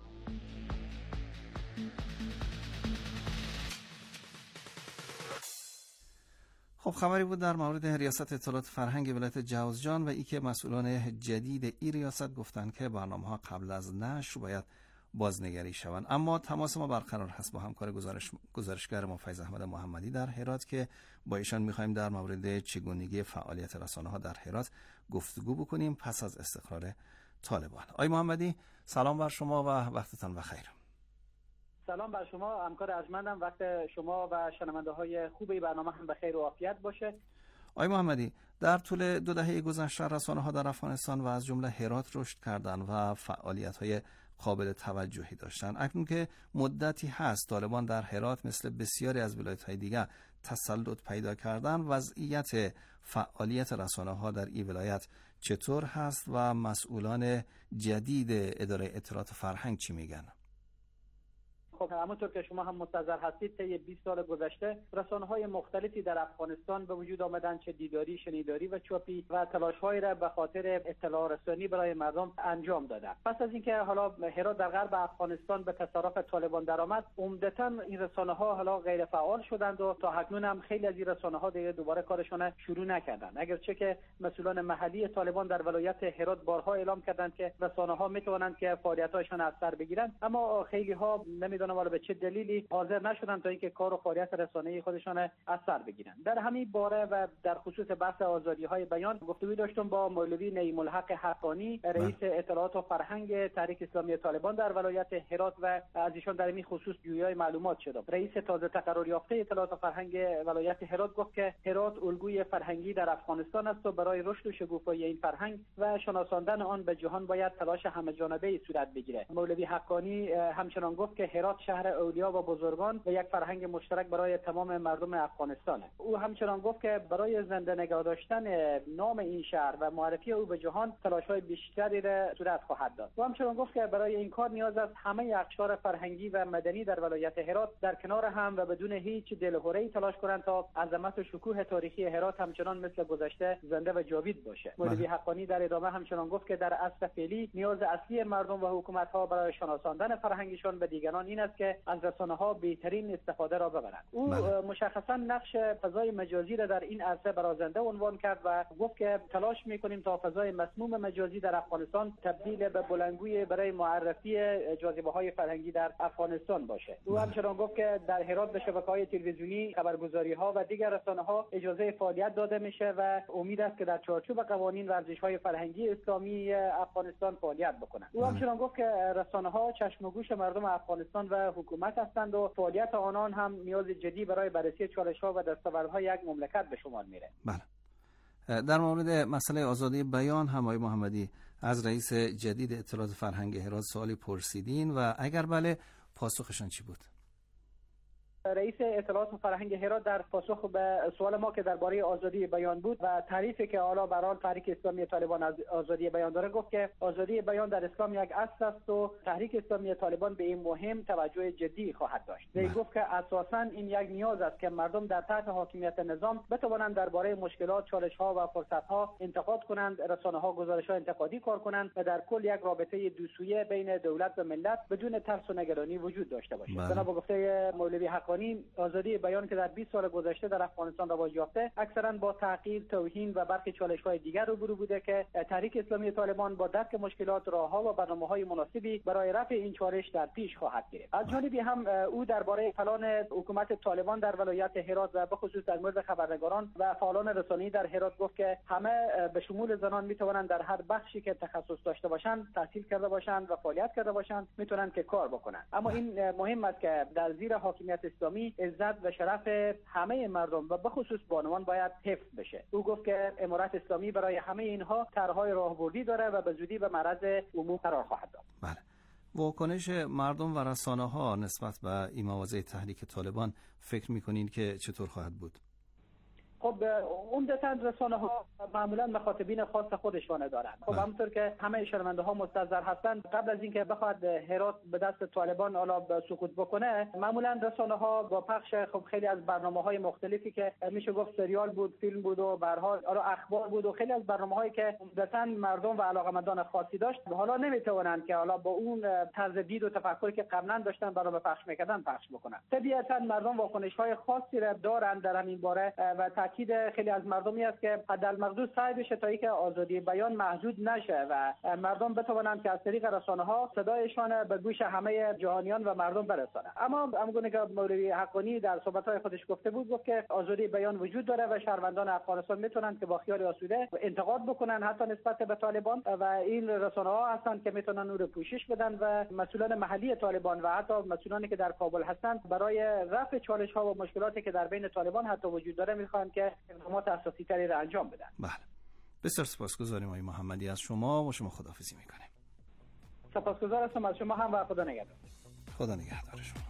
خب خبری بود در مورد ریاست اطلاعات فرهنگ ولایت جوزجان و ای که مسئولان جدید این ریاست گفتند که برنامه‌ها قبل از نشر باید بازنگری شوند. اما تماس ما برقرار هست با همکار گزارش گزارشگر ما فیض احمد محمدی در هرات که با ایشان می‌خوایم در مورد چگونگی فعالیت رسانه‌ها در هرات گفتگو بکنیم پس از استقرار طالبان. آقای محمدی سلام بر شما و وقتتان بخیر. سلام بر شما همکار ارجمندم، وقت شما و شنونده های خوب این برنامه هم بخیر و عافیت باشه. آقای محمدی در طول دو دهه گذشته رسانه‌ها در افغانستان و از جمله هرات رشد کردند و فعالیت‌های قابل توجهی داشتند. اکنون که مدتی هست طالبان در هرات مثل بسیاری از ولایت‌های دیگر تسلط پیدا کردن، وضعیت فعالیت رسانه‌ها در این ولایت چطور هست و مسئولان جدید اداره اطلاعات فرهنگ چی میگن؟ خب همونطور که شما هم مستحضر هستید طی بیست سال گذشته رسانه‌های مختلفی در افغانستان به وجود آمدن، چه دیداری، شنیداری و چاپی، و تلاش‌هایی را به خاطر اطلاع رسانی برای مردم انجام دادن. پس از اینکه حالا هرات در غرب افغانستان به تصرف طالبان درآمد، عمدتاً این رسانه‌ها حالا غیر فعال شدند و تا اکنون هم خیلی از این رسانه‌ها دیگه دوباره کارشون شروع نکردند. اگرچه که مسئولان محلی طالبان در ولایت هرات بارها اعلام کردند که رسانه‌ها میتوانند که فعالیت‌هاشون از سر بگیرند، اما خیلی‌ها نمیدونم والا به چه دلیلی حاضر نشدن تا اینکه کار و فعالیت رسانه‌ای خودشان از سر بگیرن. در همین باره و در خصوص بحث آزادی‌های بیان گفتگو داشتم با مولوی نعیم الحق حقانی، رئیس اطلاعات و فرهنگ تحریک اسلامی طالبان در ولایت هرات، و از ایشان در این خصوص جویای معلومات شدم. رئیس تازه تقرر یافته اطلاعات و فرهنگ ولایت هرات گفت که هرات الگوی فرهنگی در افغانستان است و برای رشد و شکوفایی این فرهنگ و شناساندن آن به جهان باید تلاش همه‌جانبه‌ای صورت بگیرد. مولوی حقانی همچنان گفت که هرات شهر اولیا و بزرگان و یک فرهنگ مشترک برای تمام مردم افغانستان است. او همچنان گفت که برای زنده نگاه داشتن نام این شهر و معرفی او به جهان تلاش‌های بیشتری را صورت خواهد داد. او همچنان گفت که برای این کار نیاز است همه اقشار فرهنگی و مدنی در ولایت هرات در کنار هم و بدون هیچ دلهره‌ای تلاش کنند تا عظمت و شکوه تاریخی هرات همچنان مثل گذشته زنده و جاوید باشه. مولوی حقانی در ادامه همچنان گفت که در عصر فعلی نیاز اصلی مردم و حکومت‌ها برای شناساندن فرهنگشان به دیگران این است که از رسانه‌ها بهترین استفاده را ببرند. او بله. مشخصا نقش فضای مجازی را در این عرصه برازنده عنوان کرد و گفت که تلاش می‌کنیم تا فضای مسموم مجازی در افغانستان تبدیل به بلندگوی برای معرفی جاذبه‌های فرهنگی در افغانستان باشه. او بله. همچنان گفت که در هرات به شبکه‌های تلویزیونی، خبرگزاری‌ها و دیگر رسانه‌ها اجازه فعالیت داده میشه و امید است که در چارچوب قوانین ورزش‌های فرهنگی اسلامی افغانستان فعالیت بکنند. او همچنان گفت که رسانه‌ها چشم و گوش مردم افغانستان و حکومت هستند و فعالیت آنان هم نیاز جدی برای بررسی چالش‌ها و دستاوردهای یک مملکت به شمار میره. بله. در مورد مسئله آزادی بیان هم آقای محمدی از رئیس جدید اطلاعات فرهنگ هرات سوالی پرسیدین و اگر بله پاسخشان چی بود؟ رئیس اطلاعات و فرهنگ هرات در پاسخ به سوال ما که درباره آزادی بیان بود و تعریفی که حالا برای تحریک اسلامی طالبان از آزادی بیان داره گفت که آزادی بیان در اسلام یک اصل است و تحریک اسلامی طالبان به این مهم توجه جدی خواهد داشت. وی گفت که اساساً این یک نیاز است که مردم در تحت حاکمیت نظام بتوانند درباره مشکلات، چالش‌ها و فرصت‌ها انتقاد کنند، رسانه‌ها گزارش‌های انتقادی کار کنند و در کل یک رابطه دو سویه بین دولت و ملت بدون ترس و نگرانی وجود داشته باشد. بنا به گفته مولوی حق حقانی، آزادی بیان که در بیست سال گذشته در افغانستان رواج یافته اکثرا با تحقیر، توهین و برخی چالش‌های دیگر روبرو بوده که تحریک اسلامی طالبان با درک مشکلات، راه‌ها و برنامه‌های مناسبی برای رفع این چالش در پیش خواهد گرفت. از جانبی هم او درباره فعالان حکومت طالبان در ولایت هرات و به خصوص در مورد خبرنگاران و فعالان رسانه‌ای در هرات گفت که همه به شمول زنان میتوانند در هر بخشی که تخصص داشته باشند، تحصیل کرده باشند و فعالیت کرده باشند میتونن که کار بکنن. اما این مهم است که در زیر حاکمیت اسلامی عزت و شرف همه مردم و به خصوص بانوان باید حفظ بشه. او گفت که امارت اسلامی برای همه اینها طرح‌های راهبردی داره و به زودی به معرض عموم قرار خواهد داد. بله. واکنش مردم و رسانه‌ها نسبت به این مواضع تحریک طالبان فکر می‌کنین که چطور خواهد بود؟ خب عمدتاً رسانه‌ها معمولاً مخاطبین خاص خودشونه دارن. خب همونطور که همه شنونده‌ها مستحضر هستند، قبل از اینکه بخواد هرات به دست طالبان حالا سقوط بکنه، معمولاً رسانه‌ها با پخش خب خیلی از برنامه‌های مختلفی که میشه گفت سریال بود، فیلم بود و به هر حال حالا اخبار بود و خیلی از برنامه‌هایی که عمدتاً مردم و علاقه‌مندان خاصی داشت، حالا نمیتونن که حالا با اون طرز دید و تفکری که قبلا داشتن برنامه پخش می‌کردن پخش بکنن. طبیعتاً مردم واکنش‌های خاصی را دارن در همین باره و تاکید خیلی از مردمی است که حدالمقدور سعی بشه تا اینکه آزادی بیان محدود نشه و مردم بتوانند که از طریق رسانه‌ها صدایشان به گوش همه جهانیان و مردم برسانه. اما همونگونه که مولوی حقانی در صحبت‌های خودش گفته بود، گفت که آزادی بیان وجود داره و شهروندان افغانستان میتونن که با خیال آسوده انتقاد بکنن حتی نسبت به طالبان و این رسانه‌ها هستند که میتونن اون رو پوشش بدن و مسئولان محلی طالبان و حتی مسئولانی که در کابل هستند برای رفع چالش‌ها و مشکلاتی که در بین طالبان حتی وجود داره میخوان که اقدامات اساسی تری را انجام بدن. بله. بسیار سپاسگزاریم آقای محمدی از شما و شما خداحافظی میکنیم. سپاسگزار هستم از شما هم و خدا نگهدار. خدا نگهدار شما.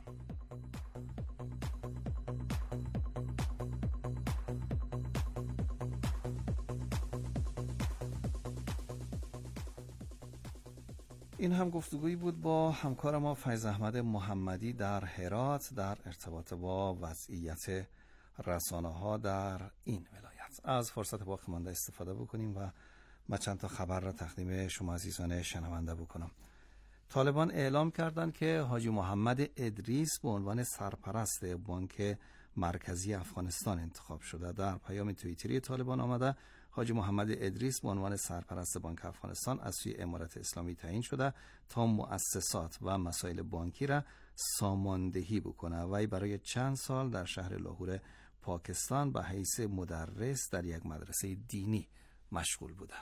این هم گفتگویی بود با همکار ما فیض احمد محمدی در هرات در ارتباط با وضعیت رسانه‌ها در این ولایت. از فرصت باقی مانده استفاده بکنیم و من چند تا خبر را تقدیم شما عزیزان شنونده بکنم. طالبان اعلام کردند که حاجی محمد ادریس به عنوان سرپرست بانک مرکزی افغانستان انتخاب شده. در پیام توییتری طالبان آمده حاجی محمد ادریس به عنوان سرپرست بانک افغانستان از سوی امارت اسلامی تعیین شده تا مؤسسات و مسائل بانکی را ساماندهی بکنه. وی برای چند سال در شهر لاهور پاکستان به حیث مدرس در یک مدرسه دینی مشغول بوده.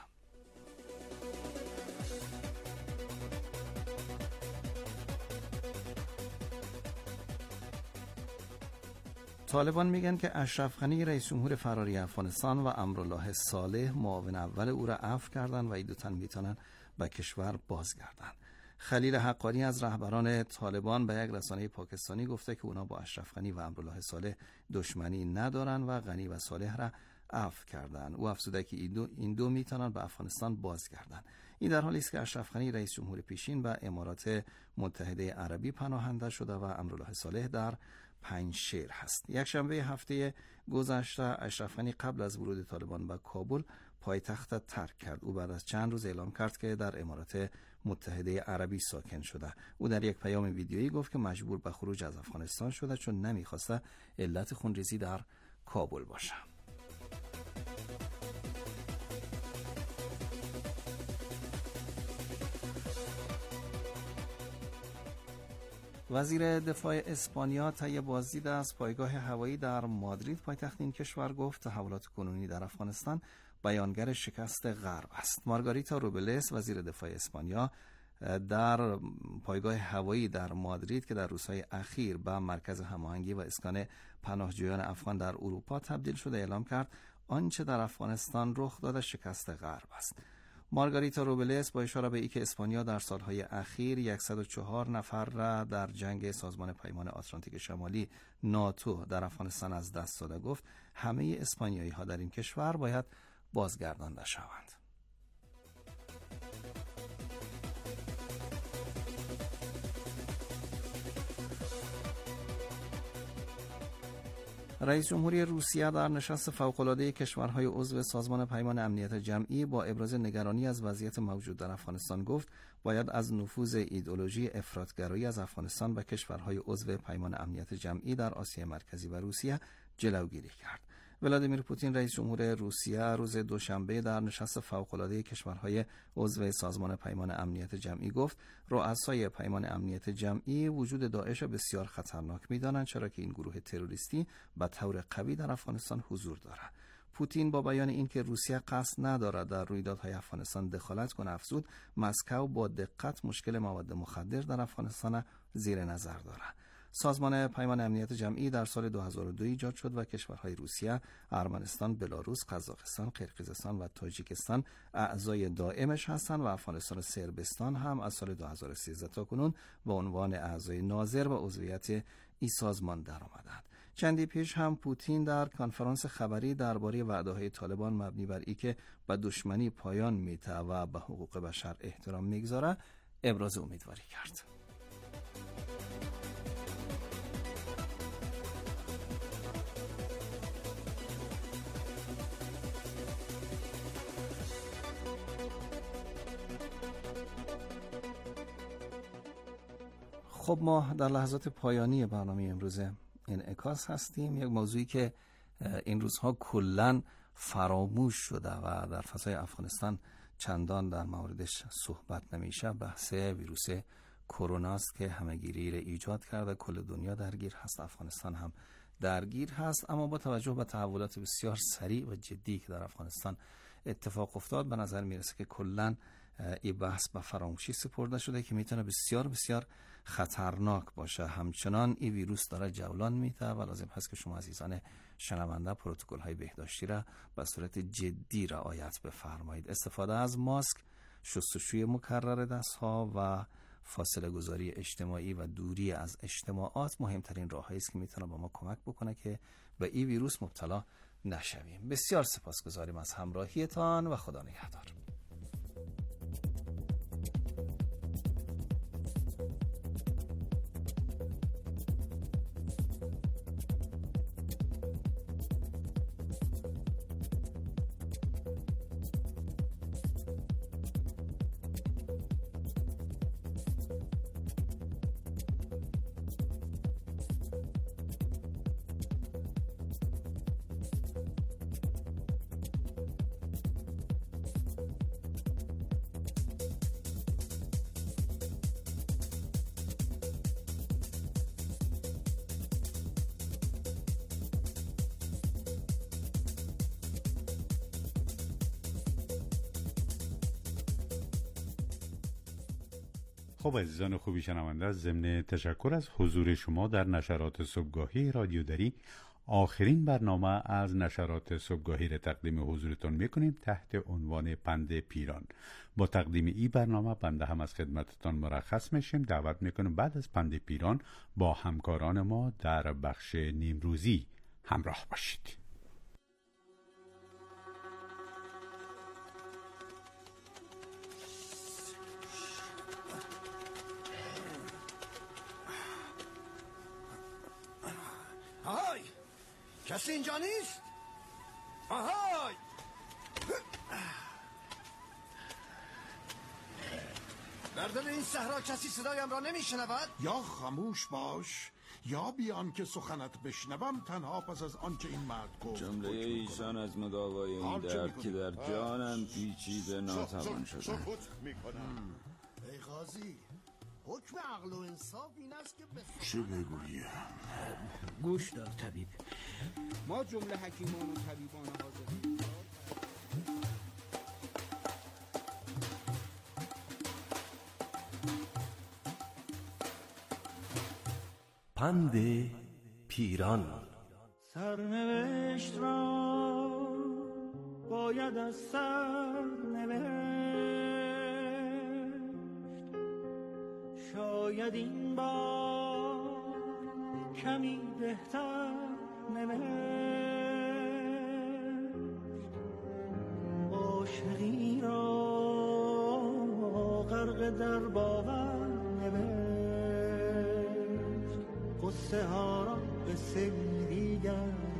طالبان میگن که اشرف غنی رئیس جمهور فراری افغانستان و امرالله صالح معاون اول او را عفو کردن و این دو تن میتونن به کشور بازگردن. خلیل حقانی از رهبران طالبان به یک رسانه پاکستانی گفته که اونا با اشرف غنی و امرالله صالح دشمنی ندارن و غنی و صالح را عفو کردن. او افزوده که این دو, این دو میتونن به افغانستان بازگردن. این در حالی است که اشرف غنی رئیس جمهور پیشین به امارات متحده عربی پناهنده شده و امرالله صالح در پنجشیر هست. یک شنبه هفته گذشته اشرف غنی قبل از ورود طالبان به کابل پایتخت ترک کرد. او بعد از چند روز اعلام کرد که در امارات متحده عربی ساکن شده. او در یک پیام ویدیویی گفت که مجبور به خروج از افغانستان شده چون نمیخواسته علت خونریزی در کابل باشه. وزیر دفاع اسپانیا طی بازدید از پایگاه هوایی در مادرید پایتخت این کشور گفت تحولات کنونی در افغانستان بیانگر شکست غرب است. مارگاریتا روبلس وزیر دفاع اسپانیا در پایگاه هوایی در مادرید که در روزهای اخیر به مرکز هماهنگی و اسکان پناهجویان افغان در اروپا تبدیل شده اعلام کرد آنچه در افغانستان رخ داده شکست غرب است. مارگاریتا روبلس با اشاره به اینکه اسپانیا در سالهای اخیر صد و چهار نفر را در جنگ سازمان پیمان آتلانتیک شمالی ناتو در افغانستان از دست داده گفت همه اسپانیایی ها در این کشور باید بازگردانده شوند. رئیس جمهوری روسیه در نشست فوق‌العاده کشورهای عضو سازمان پیمان امنیت جمعی با ابراز نگرانی از وضعیت موجود در افغانستان گفت باید از نفوذ ایدئولوژی افراطگرایی از افغانستان و کشورهای عضو پیمان امنیت جمعی در آسیای مرکزی و روسیه جلوگیری کرد. ولادیمیر پوتین رئیس جمهور روسیه روز دوشنبه در نشست فوق‌العاده کشورهای عضو سازمان پیمان امنیت جمعی گفت رؤسای پیمان امنیت جمعی وجود داعش بسیار خطرناک می‌دانند، چرا که این گروه تروریستی به طور قوی در افغانستان حضور دارد. پوتین با بیان اینکه روسیه قصد ندارد در رویدادهای افغانستان دخالت کنه افزود مسکو با دقت مشکل مواد مخدر در افغانستان زیر نظر دارد. سازمان پیمان امنیت جمعی در سال دو هزار و دو ایجاد شد و کشورهای روسیه، ارمنستان، بلاروس، قزاقستان، قرقیزستان و تاجیکستان اعضای دائمش هستند و افغانستان و صربستان هم از سال دو هزار و سیزده تا کنون به عنوان اعضای ناظر و عضویت این سازمان درآمدند. چندی پیش هم پوتین در کنفرانس خبری درباره وعده‌های طالبان مبنی بر اینکه به دشمنی پایان می‌ده و به حقوق بشر احترام می‌گذاره ابراز امیدواری کرد. خب ما در لحظات پایانی برنامه امروز انعکاس هستیم. یک موضوعی که این روزها کلن فراموش شده و در فضای افغانستان چندان در موردش صحبت نمیشه بحث ویروس کرونا است که همه‌گیری را ایجاد کرده. کل دنیا درگیر هست، افغانستان هم درگیر هست. اما با توجه به تحولات بسیار سریع و جدی که در افغانستان اتفاق افتاد به نظر میرسه که کلن این بحث به فراموشی سپرده شده که میتونه بسیار بسیار خطرناک باشه. همچنان این ویروس داره جولان میده و لازم هست که شما عزیزان شنونده پروتکل های بهداشتی را به صورت جدی رعایت بفرمایید. استفاده از ماسک، شستشوی مکرر دست ها و فاصله گذاری اجتماعی و دوری از اجتماعات مهمترین راههایی است که میتونه با ما کمک بکنه که به این ویروس مبتلا نشویم. بسیار سپاسگزاریم از همراهیتان و خدا نگهدار. خب عزیزان خوبی شنونده، ضمن تشکر از حضور شما در نشرات صبحگاهی رادیو دری، آخرین برنامه از نشرات صبحگاهی را تقدیم حضورتون میکنیم تحت عنوان پند پیران. با تقدیم این برنامه بنده هم از خدمتتان مرخص میشیم. دعوت میکنیم بعد از پند پیران با همکاران ما در بخش نیمروزی همراه باشید. آهای کسی اینجا نیست؟ آهای در دل این صحرا کسی صدایم را نمیشنود؟ یا خاموش باش یا بیان که سخنت بشنوم تنها پس از آنچه این مرد گفت. جمله ایشان از مداوای این درد که در جانم پیچیده ناتوان شده. ای قاضی، حکم عقل و انصاف این است که چه بگویم؟ گوش دار طبیب، ما جمله حکیمان و طبیبان حاضرین پند پیران. سرنوشت را باید از سر نوشت، شاید این بار کمی بهتر نوشت. عاشقی را غرق در باور نوشت، قصه ها را قصه دیگر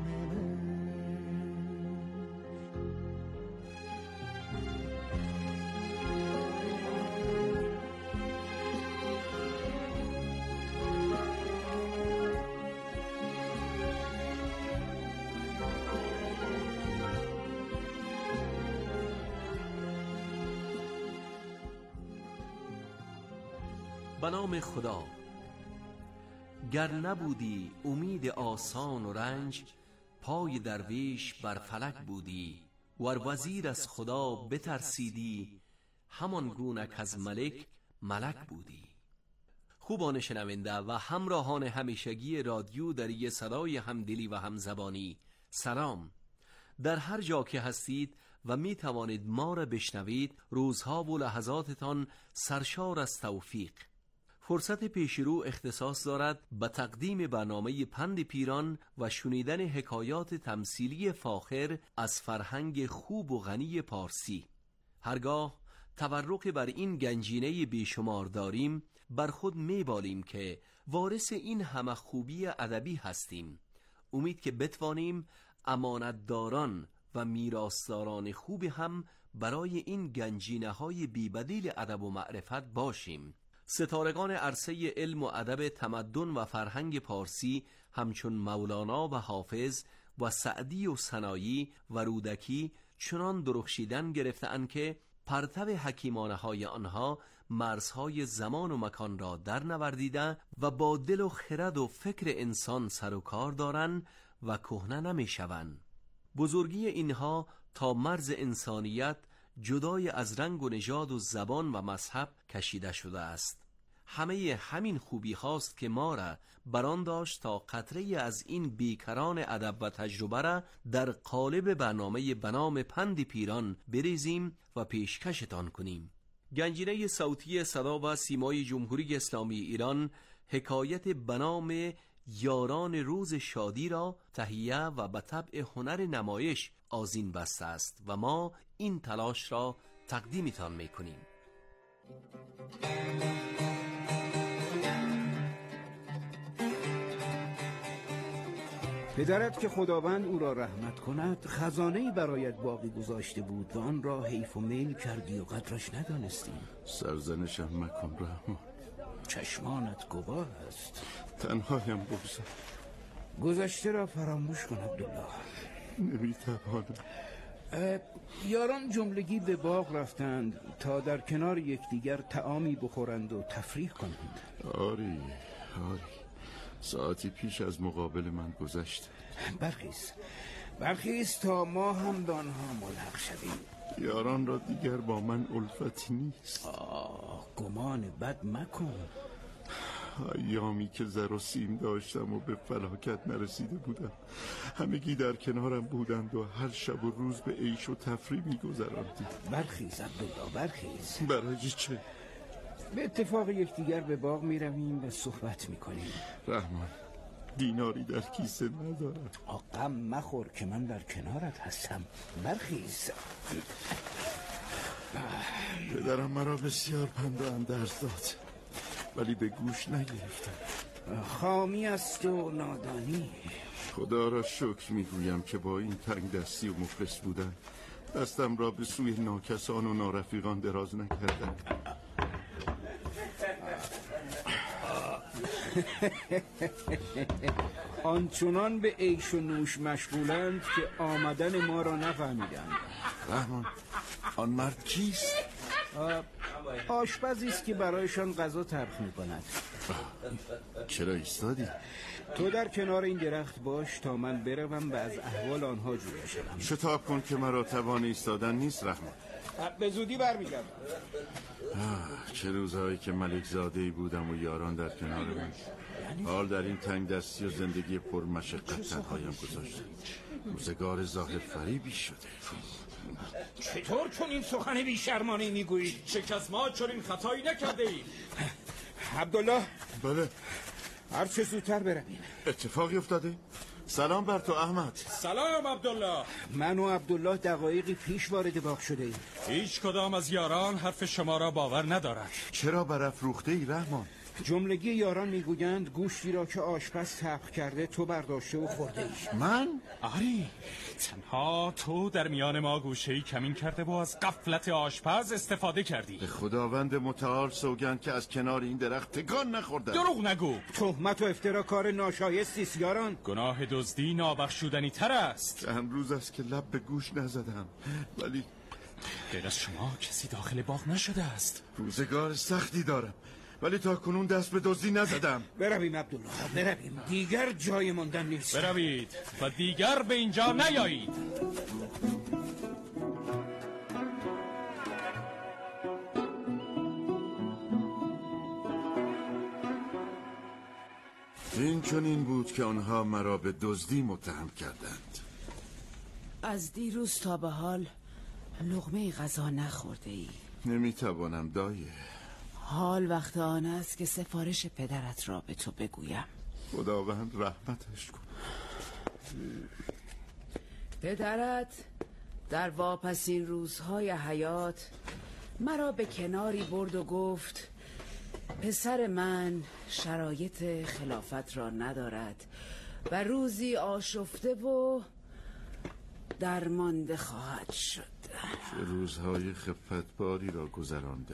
به نام خدا. گر نبودی امید آسان و رنج، پای درویش بر فلک بودی. ور وزیر از خدا بترسیدی، همان گونک از ملک ملک بودی. خوبان شنونده و همراهان همیشگی رادیو دری صدای همدلی و همزبانی، سلام. در هر جا که هستید و می توانید ما را بشنوید، روزها و لحظاتتان سرشار از توفیق. فرصت پیشرو اختصاص دارد به تقدیم برنامه پند پیران و شنیدن حکایات تمثیلی فاخر از فرهنگ خوب و غنی پارسی. هرگاه تورق بر این گنجینه بیشمار داریم، بر خود میبالیم که وارث این همه خوبی ادبی هستیم. امید که بتوانیم امانتداران و میراثداران خوبی هم برای این گنجینه های بی‌بدیل ادب و معرفت باشیم. ستارگان عرصه علم و ادب تمدن و فرهنگ پارسی همچون مولانا و حافظ و سعدی و سنایی و رودکی چنان درخشیدن گرفتند که پرتو حکیمانه های آنها مرزهای زمان و مکان را در نوردیده و با دل و خرد و فکر انسان سر و کار دارند و کهنه نمی شوند. بزرگی اینها تا مرز انسانیت جدای از رنگ و نژاد و زبان و مذهب کشیده شده است. همه همین خوبی هاست که ما را بران داشت تا قطره از این بیکران ادب و تجربه را در قالب برنامه بنام پند پیران بریزیم و پیشکشتان کنیم. گنجینه صوتی صدا و سیمای جمهوری اسلامی ایران حکایت بنام یاران روز شادی را تهیه و به طبع هنر نمایش آذین بسته است و ما این تلاش را تقدیمتان میکنیم. پدرت که خداوند او را رحمت کند خزانه‌ای برایت باقی گذاشته بود و آن را حیف و میل کردی و قدرش ندانستی. سرزنشم مکن رحمان، چشمانت گواه است. تنهایم بگذار، گذشته را فراموش کن عبدالله. نمیتوانم. یاران جملگی به باغ رفتند تا در کنار یکدیگر طعامی بخورند و تفریح کنند. آری آری، ساعتی پیش از مقابل من گذشت. برخیز برخیز تا ما هم به آنها ملحق شویم. یاران را دیگر با من الفتی نیست. آه، گمان بد مکن. ایامی که زر و سیم داشتم و به فلاکت نرسیده بودم، همگی در کنارم بودند و هر شب و روز به عیش و تفریح می گذراندیم. برخیز عبدالله، برخیز. برای چه؟ به اتفاق یکدیگر به باغ می رویم و صحبت می کنیم. رحمان، دیناری در کیسه ندارم. غم مخور که من در کنارت هستم. برخیز. پدرم مرا بسیار پند و اندرز داد، ولی به گوش نگرفتم. خامی است و نادانی. خدا را شکر میگویم که با این تنگ دستی و مفلس بودن دستم را به سوی ناکسان و نارفیقان دراز نکردم. آنچنان به عیش و نوش مشغولند که آمدن ما را نفهمیدند. رحمان، آن مرد کیست؟ آشپزی است که برایشان غذا طبخ می‌کند. چرا ایستادی؟ تو در کنار این درخت باش تا من بروم و از احوال آنها جویا شوم. شتاب کن که مرا توان ایستادن نیست رحمان. به زودی برمیگردم. چه روزهایی که ملک زاده‌ای بودم و یاران در کنار من. حال در این تنگ دستی و زندگی پر مشقت تنهایم گذاشتم. روزگار ظاهر فریبی شده. چطور چون این سخن بی شرمانه میگویی؟ چه کس ما چون این خطایی نکرده ای؟ عبدالله. بله. هر چه زودتر برویم. اتفاقی افتاده؟ سلام بر تو احمد. سلام عبدالله. من و عبدالله دقایقی پیش وارد باغ شده ایم. هیچ کدام از یاران حرف شما را باور ندارد. چرا برافروخته ای رحمان؟ جملگی یاران میگویند گوشتی را که آشپز طبخ کرده تو برداشته و خورده ای. من؟ آری، تنها تو در میان ما گوشه‌ای کمین کرده و از غفلت آشپز استفاده کردی. به خداوند متعال سوگند که از کنار این درخت تکان نخوردم. دروغ نگو. تهمت و افترا کار ناشایستی است یاران. گناه دزدی نابخشودنی تر است. چند روز است که لب به گوش نزدم، ولی غیر از شما کسی داخل باغ نشده است. روزگار سختی دارم. ولی تا کنون دست به دزدی نزدم. برویم عبدالله، برویم، دیگر جای ماندن نیست. بروید و دیگر به اینجا نیایید. این چنین بود که آنها مرا به دزدی متهم کردند. از دیروز تا به حال لقمه غذا نخورده ای. نمیتوانم دایه. حال وقت آن است که سفارش پدرت را به تو بگویم. خداوند رحمتش کن. پدرت در واپسین روزهای حیات مرا به کناری برد و گفت پسر من شرایط خلافت را ندارد و روزی آشفته و درمانده خواهد شد. چه روزهای خفتباری را گذرانده.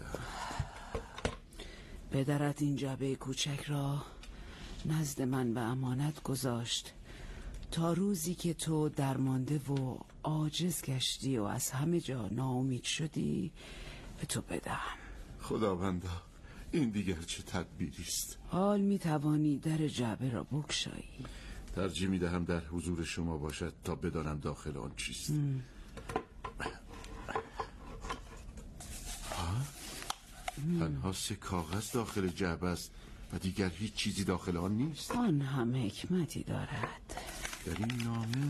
پدرت این جعبه کوچک را نزد من به امانت گذاشت تا روزی که تو درمانده و عاجز گشتی و از همه جا ناامید شدی به تو بدهم. خداوندا این دیگر چه تدبیری است؟ حال می توانی در جعبه را بگشایی. ترجیح می دهم در حضور شما باشد تا بدانم داخل آن چیست. تنها سه کاغذ داخل جعبه است و دیگر هیچ چیزی داخل آن نیست. آن هم حکمتی دارد. در این نامه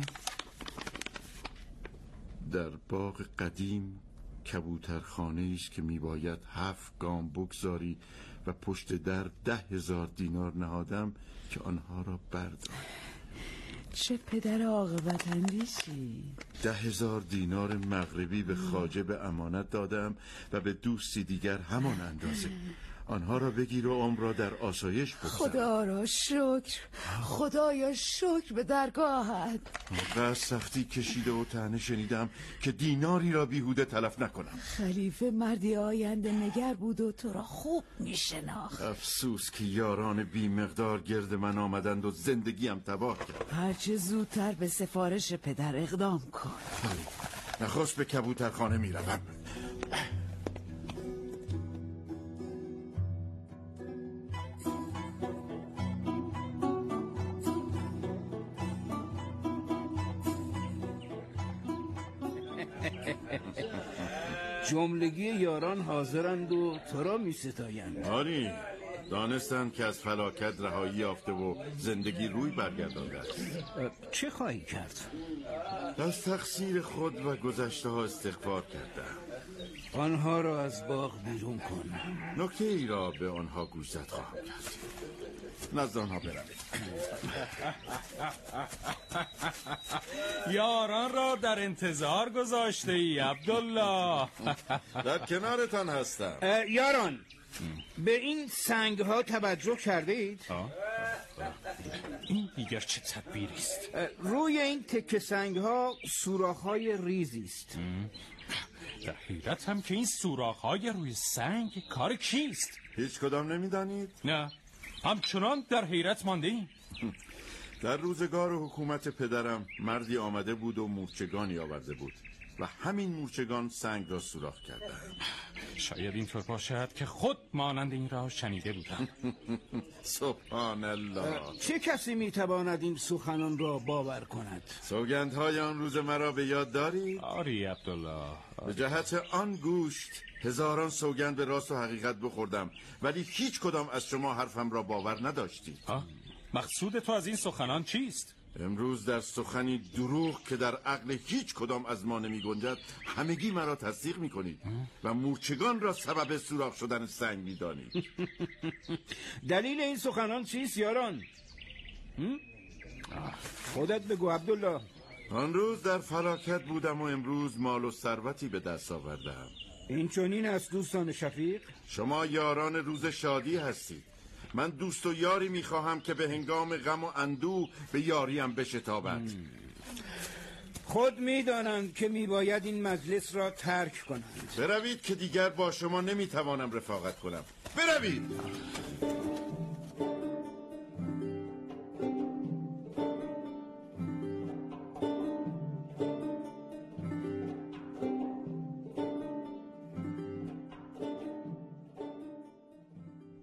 در باغ قدیم کبوترخانه است که میباید هفت گام بگذاری و پشت در ده هزار دینار نهادم که آنها را بردار. چه پدر عاقبت اندیشی. ده هزار دینار مغربی به خواجه به امانت دادم و به دوستی دیگر همان اندازه. آنها را بگیر و عمر را در آسایش بگذار. خدا را شکر، خدایا شکر به درگاهت. آنقدر سختی کشیده و طعنه شنیدم که دیناری را بیهوده تلف نکنم. خلیفه مردی آینده نگر بود و تو را خوب میشناخت. افسوس که یاران بی مقدار گرد من آمدند و زندگیم تباه کرد. هرچه زودتر به سفارش پدر اقدام کن. نخست به کبوترخانه می روم. جملگی یاران حاضرند و تو را می ستایند. آری دانستند که از فلاکت رهایی یافته و زندگی روی برگردانده است. چه خواهی کرد؟ از تقصیر خود و گذشته ها استغفار کردم. آنها را از باغ بیرون کن. نکته ای را به آنها گوشزد خواهم کرد. نزد آنها بروید. یاران را در انتظار گذاشته ای عبدالله. در کنارتان هستم. یاران به این سنگ ها توجه کرده اید؟ این دیگر چه تدبیری است؟ روی این تکه سنگ ها سوراخ های ریزی است. در حیرت هم که این سوراخ های روی سنگ کار کیست؟ هیچ کدام نمیدانید؟ نه، همچنان در حیرت مانده ایم. در روزگار حکومت پدرم مردی آمده بود و مورچگانی آورده بود و همین مورچگان سنگ را سوراخ کردند. شاید اینطور باشد که خود مانند این را شنیده بودم. سبحان الله. چه کسی میتواند این سخنان را باور کند؟ سوگندهای آن روز مرا به یاد داری؟ آری عبدالله. به جهت آن گوشت هزاران سوگند به راست و حقیقت بخوردم ولی هیچ کدام از شما حرفم را باور نداشتید. مقصود تو از این سخنان چیست؟ امروز در سخنی دروغ که در عقل هیچ کدام از ما نمی گنجد همگی مرا تصدیق می کنید و مورچگان را سبب سوراخ شدن سنگ می دانید. دلیل این سخنان چیست یاران؟ خودت بگو عبدالله. آن روز در فلاکت بودم و امروز مال و ثروتی به دست آوردم. این چنین است دوستان شفیق؟ شما یاران روز شادی هستید. من دوست و یاری میخواهم که به هنگام غم و اندوه به یاریم بشتابد. خود میدانند که میباید این مجلس را ترک کنند. بروید که دیگر با شما نمیتوانم رفاقت کنم. بروید.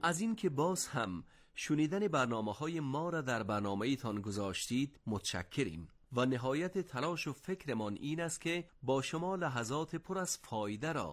از این که باز هم شنیدن برنامه های ما را در برنامه تان گذاشتید متشکریم و نهایت تلاش و فکرمان این است که با شما لحظات پر از فایده را